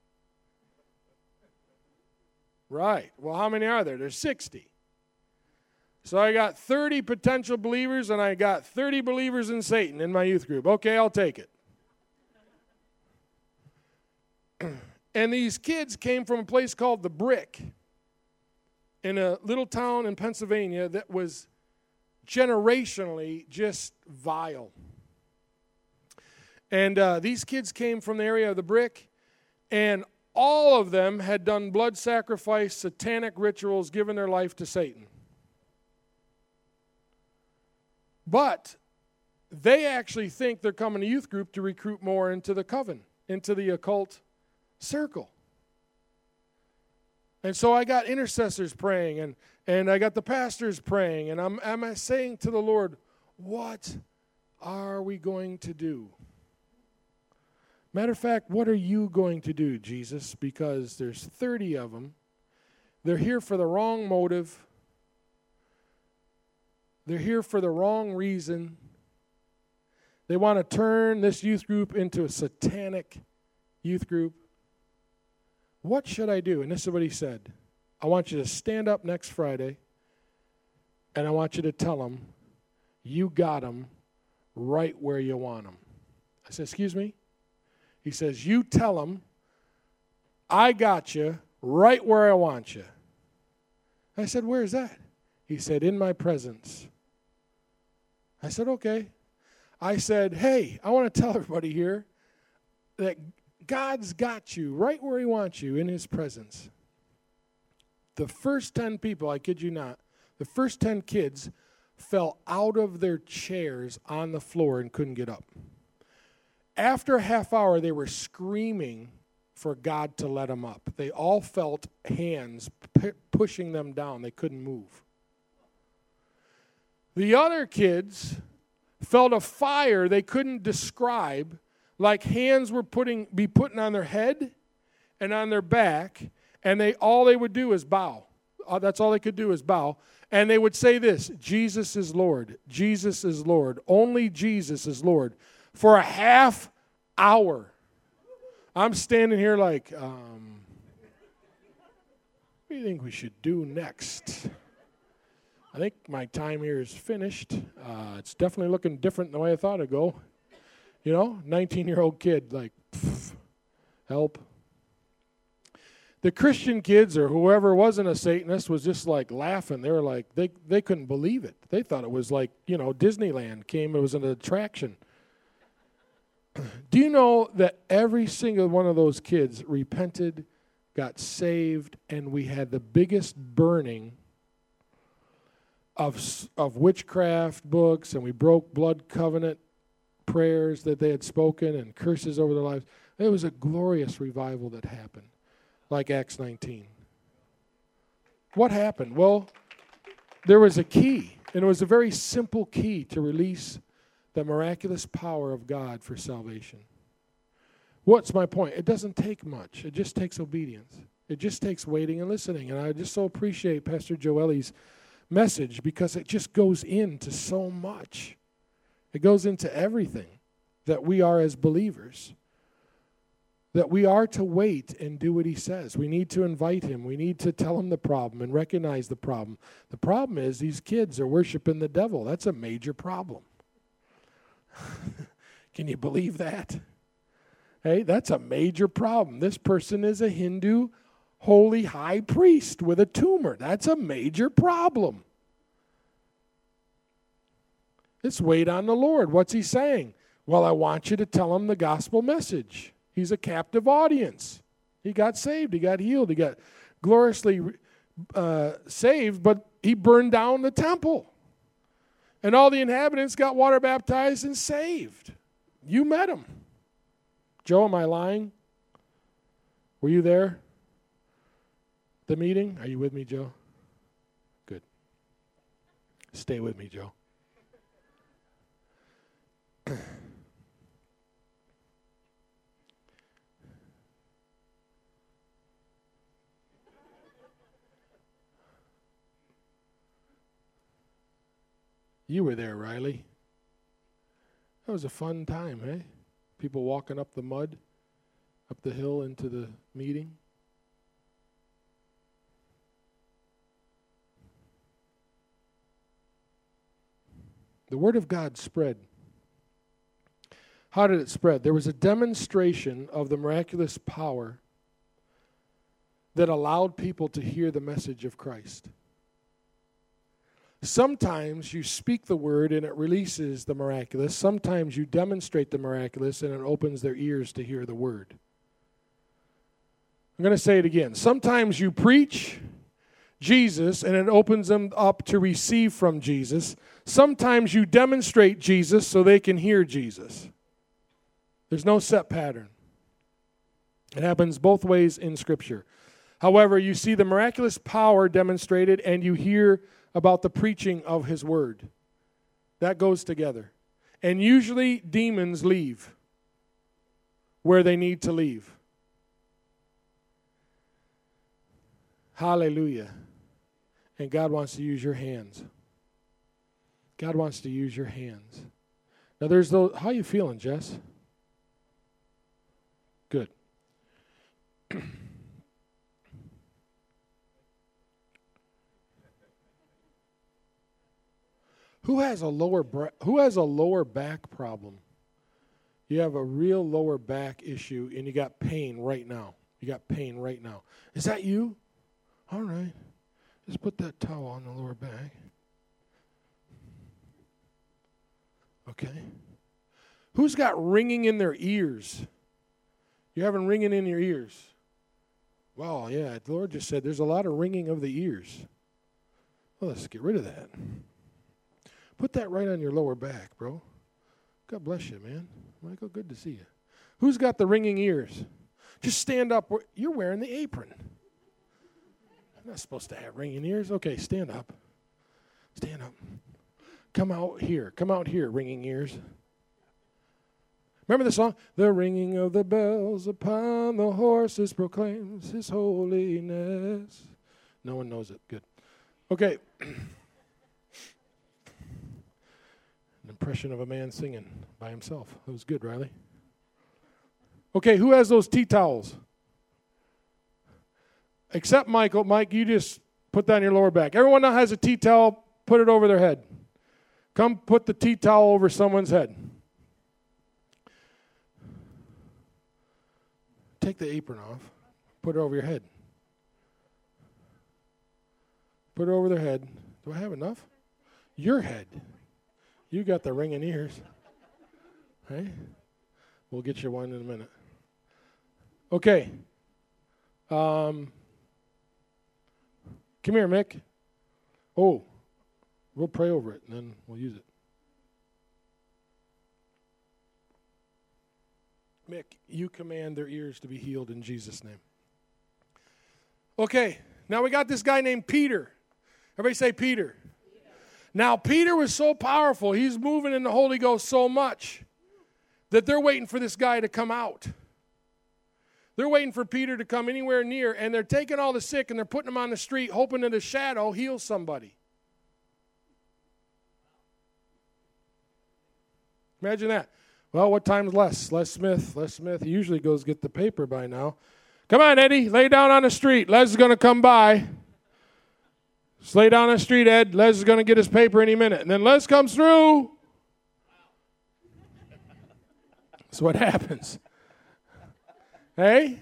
Right. Well, how many are there? There's 60. So I got 30 potential believers and I got 30 believers in Satan in my youth group. Okay, I'll take it. And these kids came from a place called The Brick in a little town in Pennsylvania that was generationally just vile. And these kids came from the area of The Brick, and all of them had done blood sacrifice, satanic rituals, given their life to Satan. But they actually think they're coming to youth group to recruit more into the coven, into the occult circle. And so I got intercessors praying, and I got the pastors praying, and I'm saying to the Lord, what are we going to do? Matter of fact, what are you going to do, Jesus? Because there's 30 of them. They're here for the wrong motive. They're here for the wrong reason. They want to turn this youth group into a satanic youth group. What should I do? And this is what he said. I want you to stand up next Friday, and I want you to tell them, you got them right where you want them. I said, excuse me? He says, you tell them, I got you right where I want you. I said, where is that? He said, in my presence. I said, okay. I said, hey, I want to tell everybody here that God's got you right where he wants you in his presence. The first 10 people, I kid you not, the first 10 kids fell out of their chairs on the floor and couldn't get up. After a half hour, they were screaming for God to let them up. They all felt hands pushing them down. They couldn't move. The other kids felt a fire they couldn't describe, like hands were putting on their head and on their back, and all they would do is bow. That's all they could do is bow. And they would say this, Jesus is Lord. Jesus is Lord. Only Jesus is Lord. For a half hour. I'm standing here like, what do you think we should do next? I think my time here is finished. It's definitely looking different than the way I thought it'd go. 19-year-old kid, like, help. The Christian kids or whoever wasn't a Satanist was just like laughing. They were like, they couldn't believe it. They thought it was like, Disneyland came, it was an attraction. Do you know that every single one of those kids repented, got saved, and we had the biggest burning of witchcraft books, and we broke blood covenant prayers that they had spoken and curses over their lives. It was a glorious revival that happened, like Acts 19. What happened? Well, there was a key, and it was a very simple key to release the miraculous power of God for salvation. What's my point? It doesn't take much. It just takes obedience. It just takes waiting and listening. And I just so appreciate Pastor Joelle's message because it just goes into so much. It goes into everything that we are as believers. That we are to wait and do what he says. We need to invite him. We need to tell him the problem and recognize the problem. The problem is these kids are worshiping the devil. That's a major problem. Can you believe that? Hey, that's a major problem. This person is a Hindu holy high priest with a tumor. That's a major problem. Let's wait on the Lord. What's he saying? Well, I want you to tell him the gospel message. He's a captive audience. He got saved. He got healed. He got gloriously saved, but he burned down the temple. And all the inhabitants got water baptized and saved. You met him. Joe, am I lying? Were you there? The meeting? Are you with me, Joe? Good. Stay with me, Joe. You were there, Riley. That was a fun time, eh? People walking up the mud, up the hill into the meeting. The Word of God spread. How did it spread? There was a demonstration of the miraculous power that allowed people to hear the message of Christ. Sometimes you speak the word and it releases the miraculous. Sometimes you demonstrate the miraculous and it opens their ears to hear the word. I'm going to say it again. Sometimes you preach Jesus and it opens them up to receive from Jesus. Sometimes you demonstrate Jesus so they can hear Jesus. There's no set pattern. It happens both ways in Scripture. However, you see the miraculous power demonstrated and you hear about the preaching of his word. That goes together. And usually demons leave where they need to leave. Hallelujah. And God wants to use your hands. God wants to use your hands. Now there's those, how you feeling, Jess? Good. Who has a lower back problem? You have a real lower back issue and you got pain right now. You got pain right now. Is that you? All right. Just put that towel on the lower back. Okay. Who's got ringing in their ears? You having ringing in your ears? Well, yeah, the Lord just said there's a lot of ringing of the ears. Well, let's get rid of that. Put that right on your lower back, bro. God bless you, man. Michael, good to see you. Who's got the ringing ears? Just stand up. You're wearing the apron. I'm not supposed to have ringing ears. Okay, stand up. Stand up. Come out here. Come out here, ringing ears. Remember the song? The ringing of the bells upon the horses proclaims his holiness. No one knows it. Good. Okay. An impression of a man singing by himself. That was good, Riley. Okay, who has those tea towels? Except Michael. Mike, you just put that on your lower back. Everyone that has a tea towel, put it over their head. Come put the tea towel over someone's head. Take the apron off. Put it over your head. Put it over their head. Do I have enough? Your head. You got the ringing ears. Hey? We'll get you one in a minute. Okay. Come here, Mick. Oh, we'll pray over it, and then we'll use it. Mick, you command their ears to be healed in Jesus' name. Okay, now we got this guy named Peter. Everybody say Peter. Now, Peter was so powerful, he's moving in the Holy Ghost so much that they're waiting for this guy to come out. They're waiting for Peter to come anywhere near, and they're taking all the sick and they're putting them on the street, hoping that a shadow heals somebody. Imagine that. Well, what time's Les? Les Smith, he usually goes get the paper by now. Come on, Eddie, lay down on the street. Les is going to come by. Just lay down on the street, Ed. Les is going to get his paper any minute. And then Les comes through. That's what happens. Hey?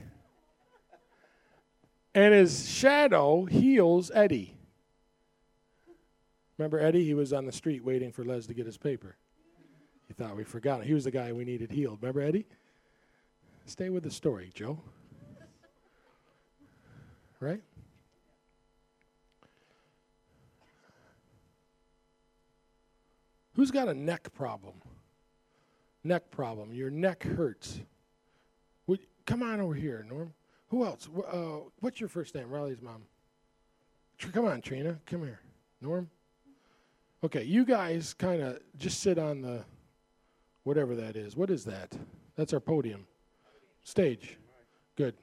And his shadow heals Eddie. Remember Eddie? He was on the street waiting for Les to get his paper. He thought we forgot him. He was the guy we needed healed. Remember Eddie? Stay with the story, Joe. Right? Who's got a neck problem? Neck problem. Your neck hurts. Come on over here, Norm. Who else? What's your first name? Riley's mom. Come on, Trina. Come here. Norm. Okay, you guys kind of just sit on the whatever that is. What is that? That's our podium. Stage. Good.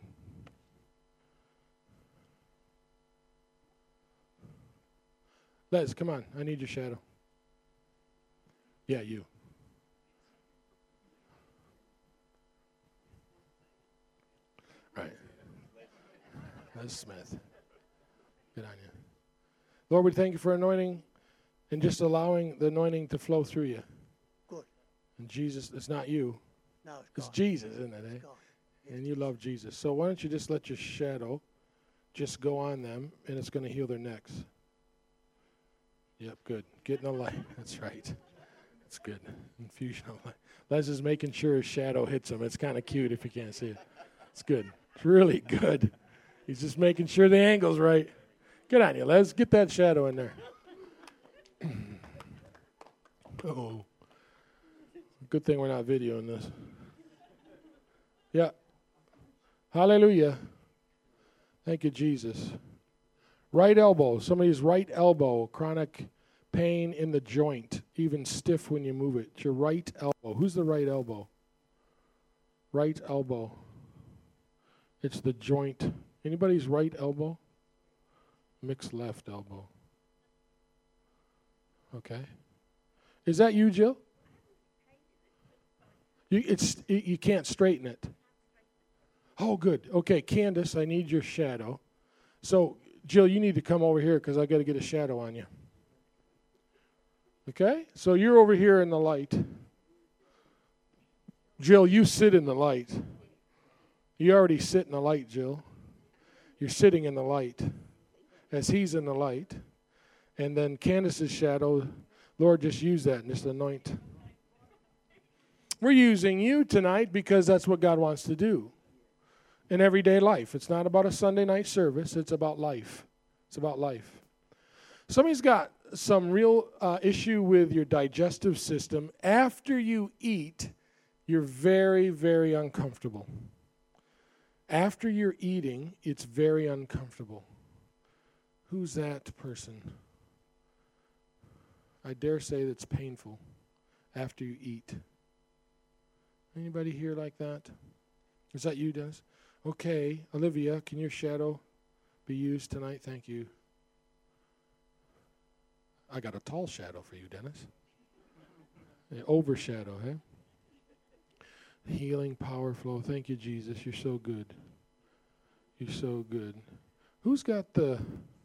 Les, come on. I need your shadow. Yeah, you. Right. Les Smith. Good on you. Lord, we thank you for anointing and just allowing the anointing to flow through you. Good. And Jesus, it's not you. No, It's Jesus, isn't it, eh? And you love Jesus. So why don't you just let your shadow just go on them, and it's going to heal their necks. Yep, good. Get in the light. That's right. That's good. Infusion of light. Les is making sure his shadow hits him. It's kind of cute if you can't see it. It's good. It's really good. He's just making sure the angle's right. Good on you, Les. Get that shadow in there. Oh. Good thing we're not videoing this. Yeah. Hallelujah. Thank you, Jesus. Right elbow. Somebody's right elbow. Chronic pain in the joint. Even stiff when you move it. It's your right elbow. Who's the right elbow? Right elbow. It's the joint. Anybody's right elbow? Mixed left elbow. Okay. Is that you, Jill? You can't straighten it. Oh, good. Okay, Candace, I need your shadow. So, Jill, you need to come over here because I got to get a shadow on you. Okay? So you're over here in the light. Jill, you sit in the light. You already sit in the light, Jill. You're sitting in the light as he's in the light. And then Candace's shadow, Lord, just use that and just anoint. We're using you tonight because that's what God wants to do in everyday life. It's not about a Sunday night service. It's about life. It's about life. Somebody's got some real issue with your digestive system. After you eat, you're very, very uncomfortable. After you're eating, it's very uncomfortable. Who's that person? I dare say that's painful after you eat. Anybody here like that? Is that you, Dennis? Okay, Olivia, can your shadow be used tonight? Thank you. I got a tall shadow for you, Dennis. Overshadow, eh? Healing power flow. Thank you, Jesus. You're so good. You're so good. Who's got the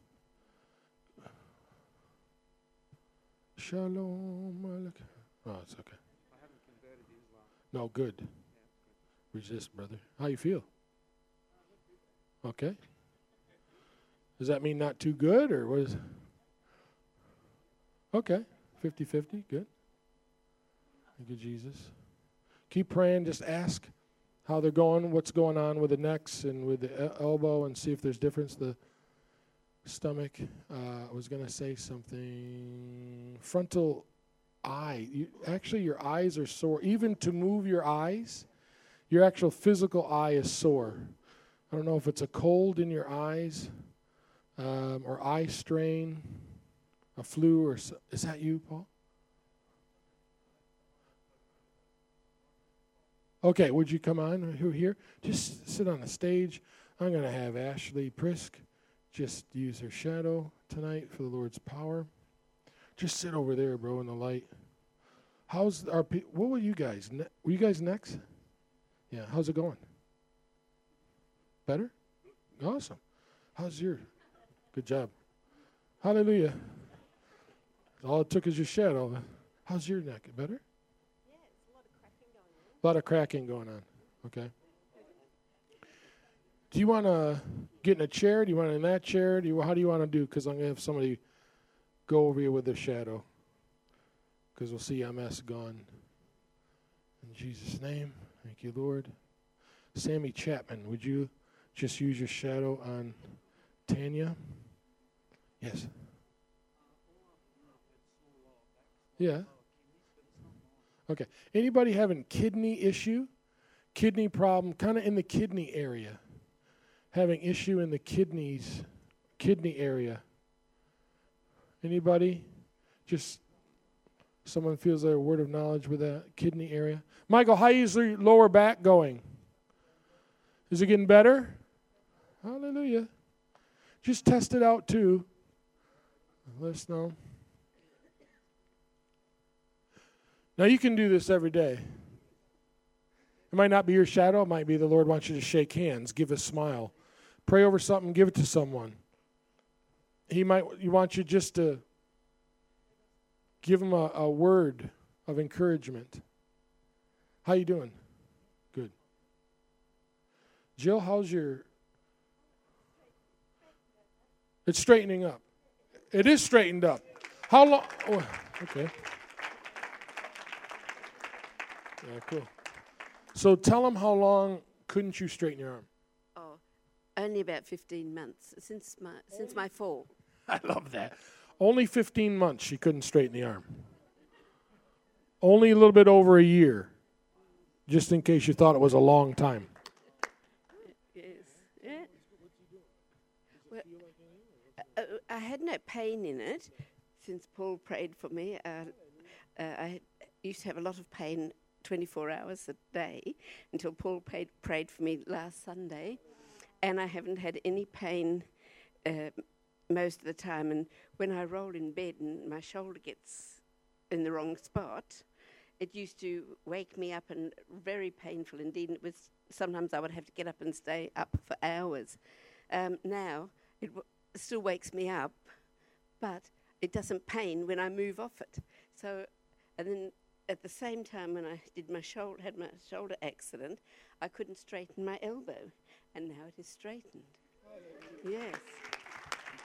Shalom? Oh, it's okay. I haven't converted Islam. No, good. Resist, brother. How you feel? Okay. Does that mean not too good, or what is it? Okay. 50-50. Good. Thank you, Jesus. Keep praying. Just ask how they're going, what's going on with the necks and with the elbow, and see if there's difference. The stomach. I was going to say something. Frontal eye. Actually, your eyes are sore. Even to move your eyes, your actual physical eye is sore. I don't know if it's a cold in your eyes or eye strain, a flu, or is that you, Paul? Okay, would you come on here? Just sit on the stage. I'm going to have Ashley Prisk just use her shadow tonight for the Lord's power. Just sit over there, bro, in the light. How's our what were you guys? Were you guys next? Yeah, how's it going? Better? Awesome. How's your? Good job. Hallelujah. All it took is your shadow. How's your neck? Better? Yeah, it's a lot of cracking A going on. lot of cracking going on. Okay. Do you want to get in a chair? Do you want in that chair? How do you want to do? Because I'm going to have somebody go over here with their shadow. Because we'll see MS gone. In Jesus' name. Thank you, Lord. Sammy Chapman, would you just use your shadow on Tanya? Yes. Yeah. Okay. Anybody having kidney issue? Kidney problem, kind of in the kidney area. Having issue in the kidney area. Anybody? Just someone feels a word of knowledge with that kidney area. Michael, how is your lower back going? Is it getting better? Hallelujah. Just test it out too. Let us know. Now you can do this every day. It might not be your shadow. It might be the Lord wants you to shake hands, give a smile. Pray over something, give it to someone. He wants you just to give him a word of encouragement. How you doing? Good. Jill, how's your... It's straightening up. It is straightened up. How long... Oh, okay. Yeah, cool. So tell them how long couldn't you straighten your arm? Oh, only about 15 months since my fall. I love that. Only 15 months she couldn't straighten the arm. Only a little bit over a year, just in case you thought it was a long time. Yes. Yeah. Well, I had no pain in it since Paul prayed for me. I used to have a lot of pain 24 hours a day until Paul prayed for me last Sunday, and I haven't had any pain most of the time. And when I roll in bed and my shoulder gets in the wrong spot, it used to wake me up and very painful indeed. And it was sometimes I would have to get up and stay up for hours. Now it still wakes me up, but it doesn't pain when I move off it. So, and then at the same time when I had my shoulder accident, I couldn't straighten my elbow, and now it is straightened. Yes.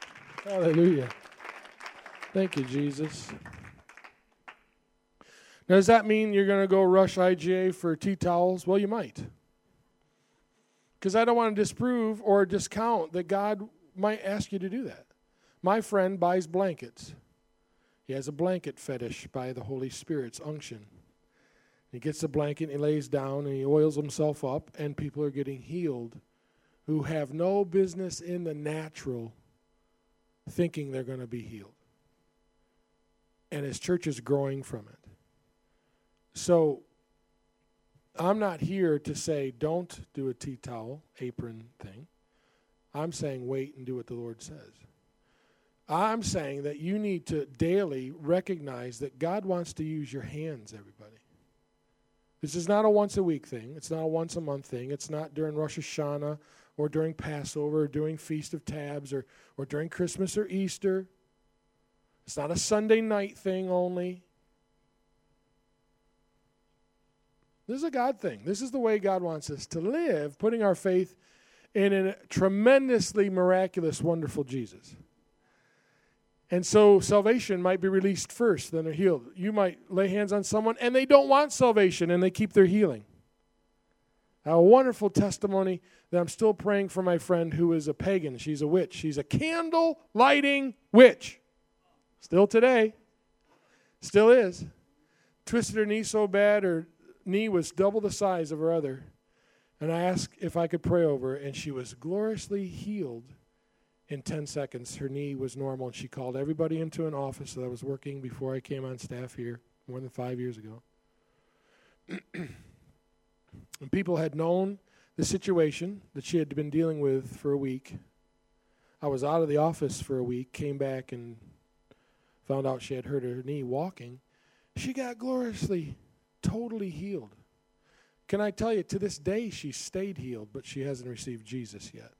Hallelujah. Thank you, Jesus. Does that mean you're going to go rush IGA for tea towels? Well, you might. Because I don't want to disprove or discount that God might ask you to do that. My friend buys blankets. He has a blanket fetish by the Holy Spirit's unction. He gets the blanket, and he lays down, and he oils himself up, and people are getting healed who have no business in the natural thinking they're going to be healed. And his church is growing from it. So I'm not here to say don't do a tea towel, apron thing. I'm saying wait and do what the Lord says. I'm saying that you need to daily recognize that God wants to use your hands, everybody. This is not a once-a-week thing. It's not a once-a-month thing. It's not during Rosh Hashanah or during Passover or during Feast of Tabs or during Christmas or Easter. It's not a Sunday night thing only. This is a God thing. This is the way God wants us to live, putting our faith in a tremendously miraculous, wonderful Jesus. And so salvation might be released first, then they're healed. You might lay hands on someone, and they don't want salvation, and they keep their healing. A wonderful testimony that I'm still praying for my friend who is a pagan. She's a witch. She's a candle-lighting witch. Still today. Still is. Twisted her knee so bad, her knee was double the size of her other. And I asked if I could pray over her, and she was gloriously healed in 10 seconds. Her knee was normal, and she called everybody into an office that I was working before I came on staff here more than 5 years ago. And people had known the situation that she had been dealing with for a week. I was out of the office for a week, came back and found out she had hurt her knee walking. She got gloriously, totally healed. Can I tell you, to this day, she stayed healed, but she hasn't received Jesus yet.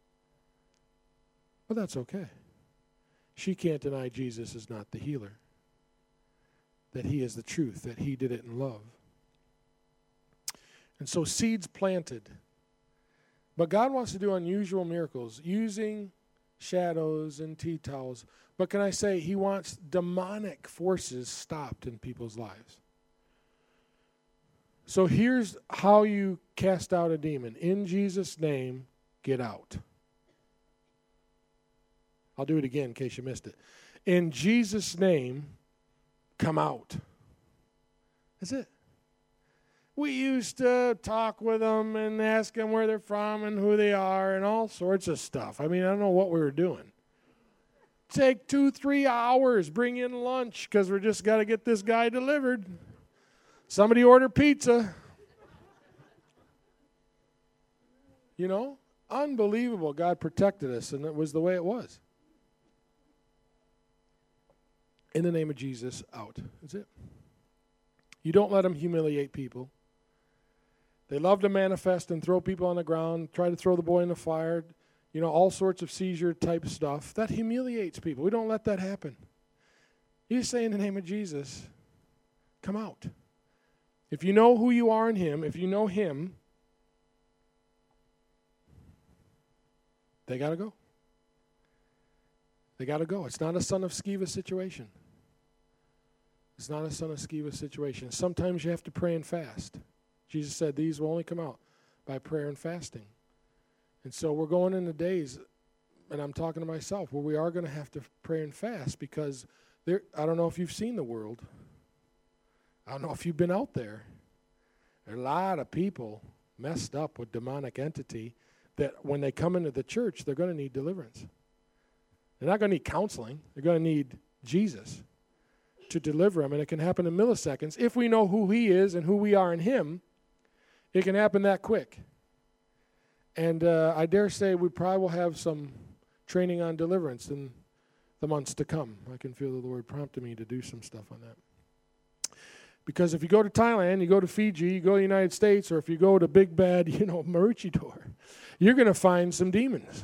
But that's okay. She can't deny Jesus is not the healer, that he is the truth, that he did it in love. And so seeds planted. But God wants to do unusual miracles using shadows and tea towels. But can I say, he wants demonic forces stopped in people's lives. So here's how you cast out a demon. In Jesus' name, get out. I'll do it again in case you missed it. In Jesus' name, come out. That's it. We used to talk with them and ask them where they're from and who they are and all sorts of stuff. I mean, I don't know what we were doing. Take 2-3 hours, bring in lunch because we just got to get this guy delivered. Somebody order pizza. You know, unbelievable. God protected us, and it was the way it was. In the name of Jesus, out. That's it. You don't let them humiliate people. They love to manifest and throw people on the ground, try to throw the boy in the fire, you know, all sorts of seizure type stuff. That humiliates people. We don't let that happen. You say in the name of Jesus, come out. If you know who you are in him, if you know him, they got to go. They got to go. It's not a son of Sceva situation. It's not a son of Sceva situation. Sometimes you have to pray and fast. Jesus said these will only come out by prayer and fasting. And so we're going into days, and I'm talking to myself, where we are going to have to pray and fast because I don't know if you've seen the world. I don't know if you've been out there. There are a lot of people messed up with demonic entity that when they come into the church, they're going to need deliverance. They're not going to need counseling. They're going to need Jesus to deliver them, and it can happen in milliseconds. If we know who he is and who we are in him, it can happen that quick. And I dare say we probably will have some training on deliverance in the months to come. I can feel the Lord prompting me to do some stuff on that. Because if you go to Thailand, you go to Fiji, you go to the United States, or if you go to Big Bad, Maroochydore, you're going to find some demons.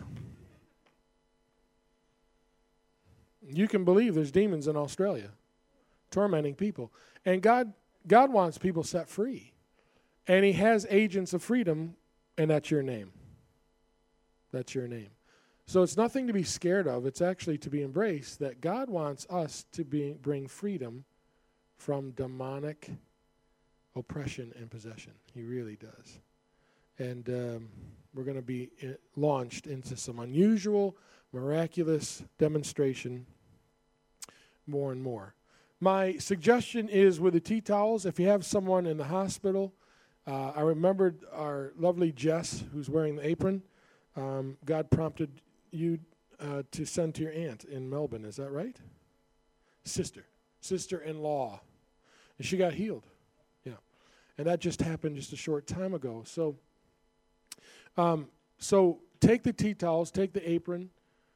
You can believe there's demons in Australia tormenting people. And God wants people set free. And he has agents of freedom, and that's your name. That's your name. So it's nothing to be scared of. It's actually to be embraced that God wants us to bring freedom from demonic oppression and possession. He really does. And we're going to be launched into some unusual, miraculous demonstration more and more. My suggestion is with the tea towels, if you have someone in the hospital, I remembered our lovely Jess, who's wearing the apron. God prompted you to send to your aunt in Melbourne. Is that right? Sister-in-law. And she got healed. Yeah. And that just happened just a short time ago. So take the tea towels, take the apron,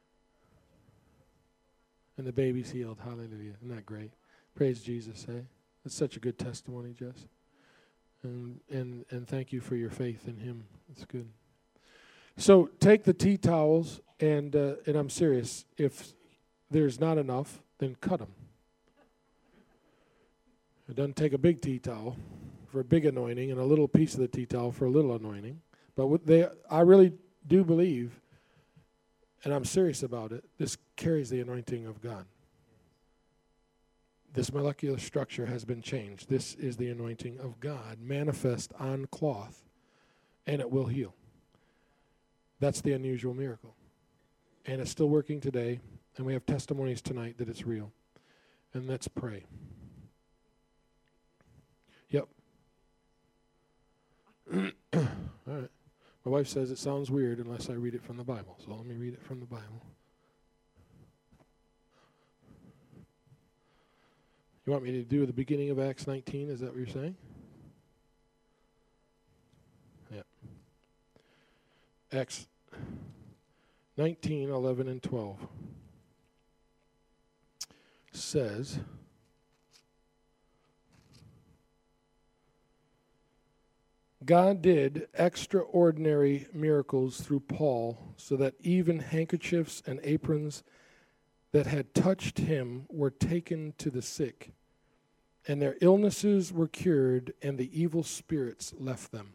and the baby's healed. Hallelujah. Isn't that great? Praise Jesus, eh? That's such a good testimony, Jess. And thank you for your faith in him. It's good. So take the tea towels, and I'm serious. If there's not enough, then cut them. It doesn't take a big tea towel for a big anointing and a little piece of the tea towel for a little anointing. But I really do believe, and I'm serious about it, this carries the anointing of God. This molecular structure has been changed. This is the anointing of God manifest on cloth, and it will heal. That's the unusual miracle. And it's still working today, and we have testimonies tonight that it's real. And let's pray. Yep. All right. My wife says it sounds weird unless I read it from the Bible, so let me read it from the Bible. You want me to do the beginning of Acts 19? Is that what you're saying? Yeah. Acts 19, 11, and 12 says, God did extraordinary miracles through Paul so that even handkerchiefs and aprons that had touched him were taken to the sick, and their illnesses were cured, and the evil spirits left them.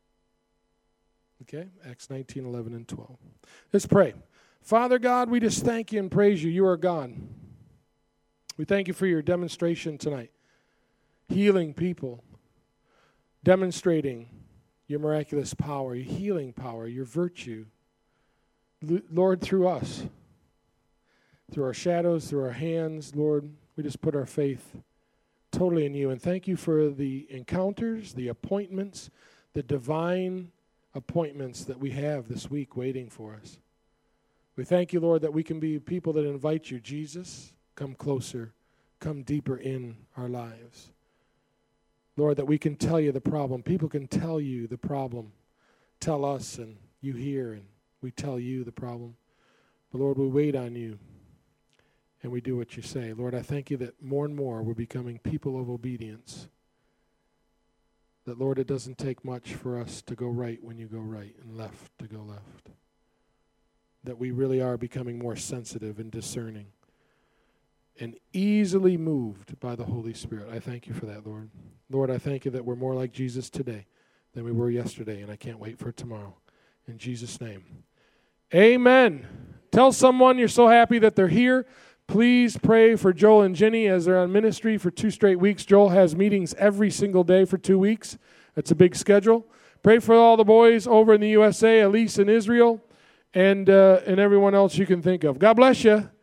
Okay, Acts 19, 11, and 12. Let's pray. Father God, we just thank you and praise you. You are God. We thank you for your demonstration tonight. Healing people. Demonstrating your miraculous power, your healing power, your virtue. Lord, through us. Through our shadows, through our hands, Lord, we just put our faith totally in you. And thank you for the encounters, the appointments, the divine appointments that we have this week waiting for us. We thank you, Lord, that we can be people that invite you, Jesus, come closer, come deeper in our lives. Lord, that we can tell you the problem. People can tell you the problem. Tell us, and you hear, and we tell you the problem. But Lord, we wait on you, and we do what you say. Lord, I thank you that more and more we're becoming people of obedience. That, Lord, it doesn't take much for us to go right when you go right, and left to go left. That we really are becoming more sensitive and discerning and easily moved by the Holy Spirit. I thank you for that, Lord. Lord, I thank you that we're more like Jesus today than we were yesterday, and I can't wait for tomorrow. In Jesus' name, amen. Tell someone you're so happy that they're here. Please pray for Joel and Jenny as they're on ministry for 2 straight weeks. Joel has meetings every single day for 2 weeks. That's a big schedule. Pray for all the boys over in the USA, Elise in Israel, and everyone else you can think of. God bless you.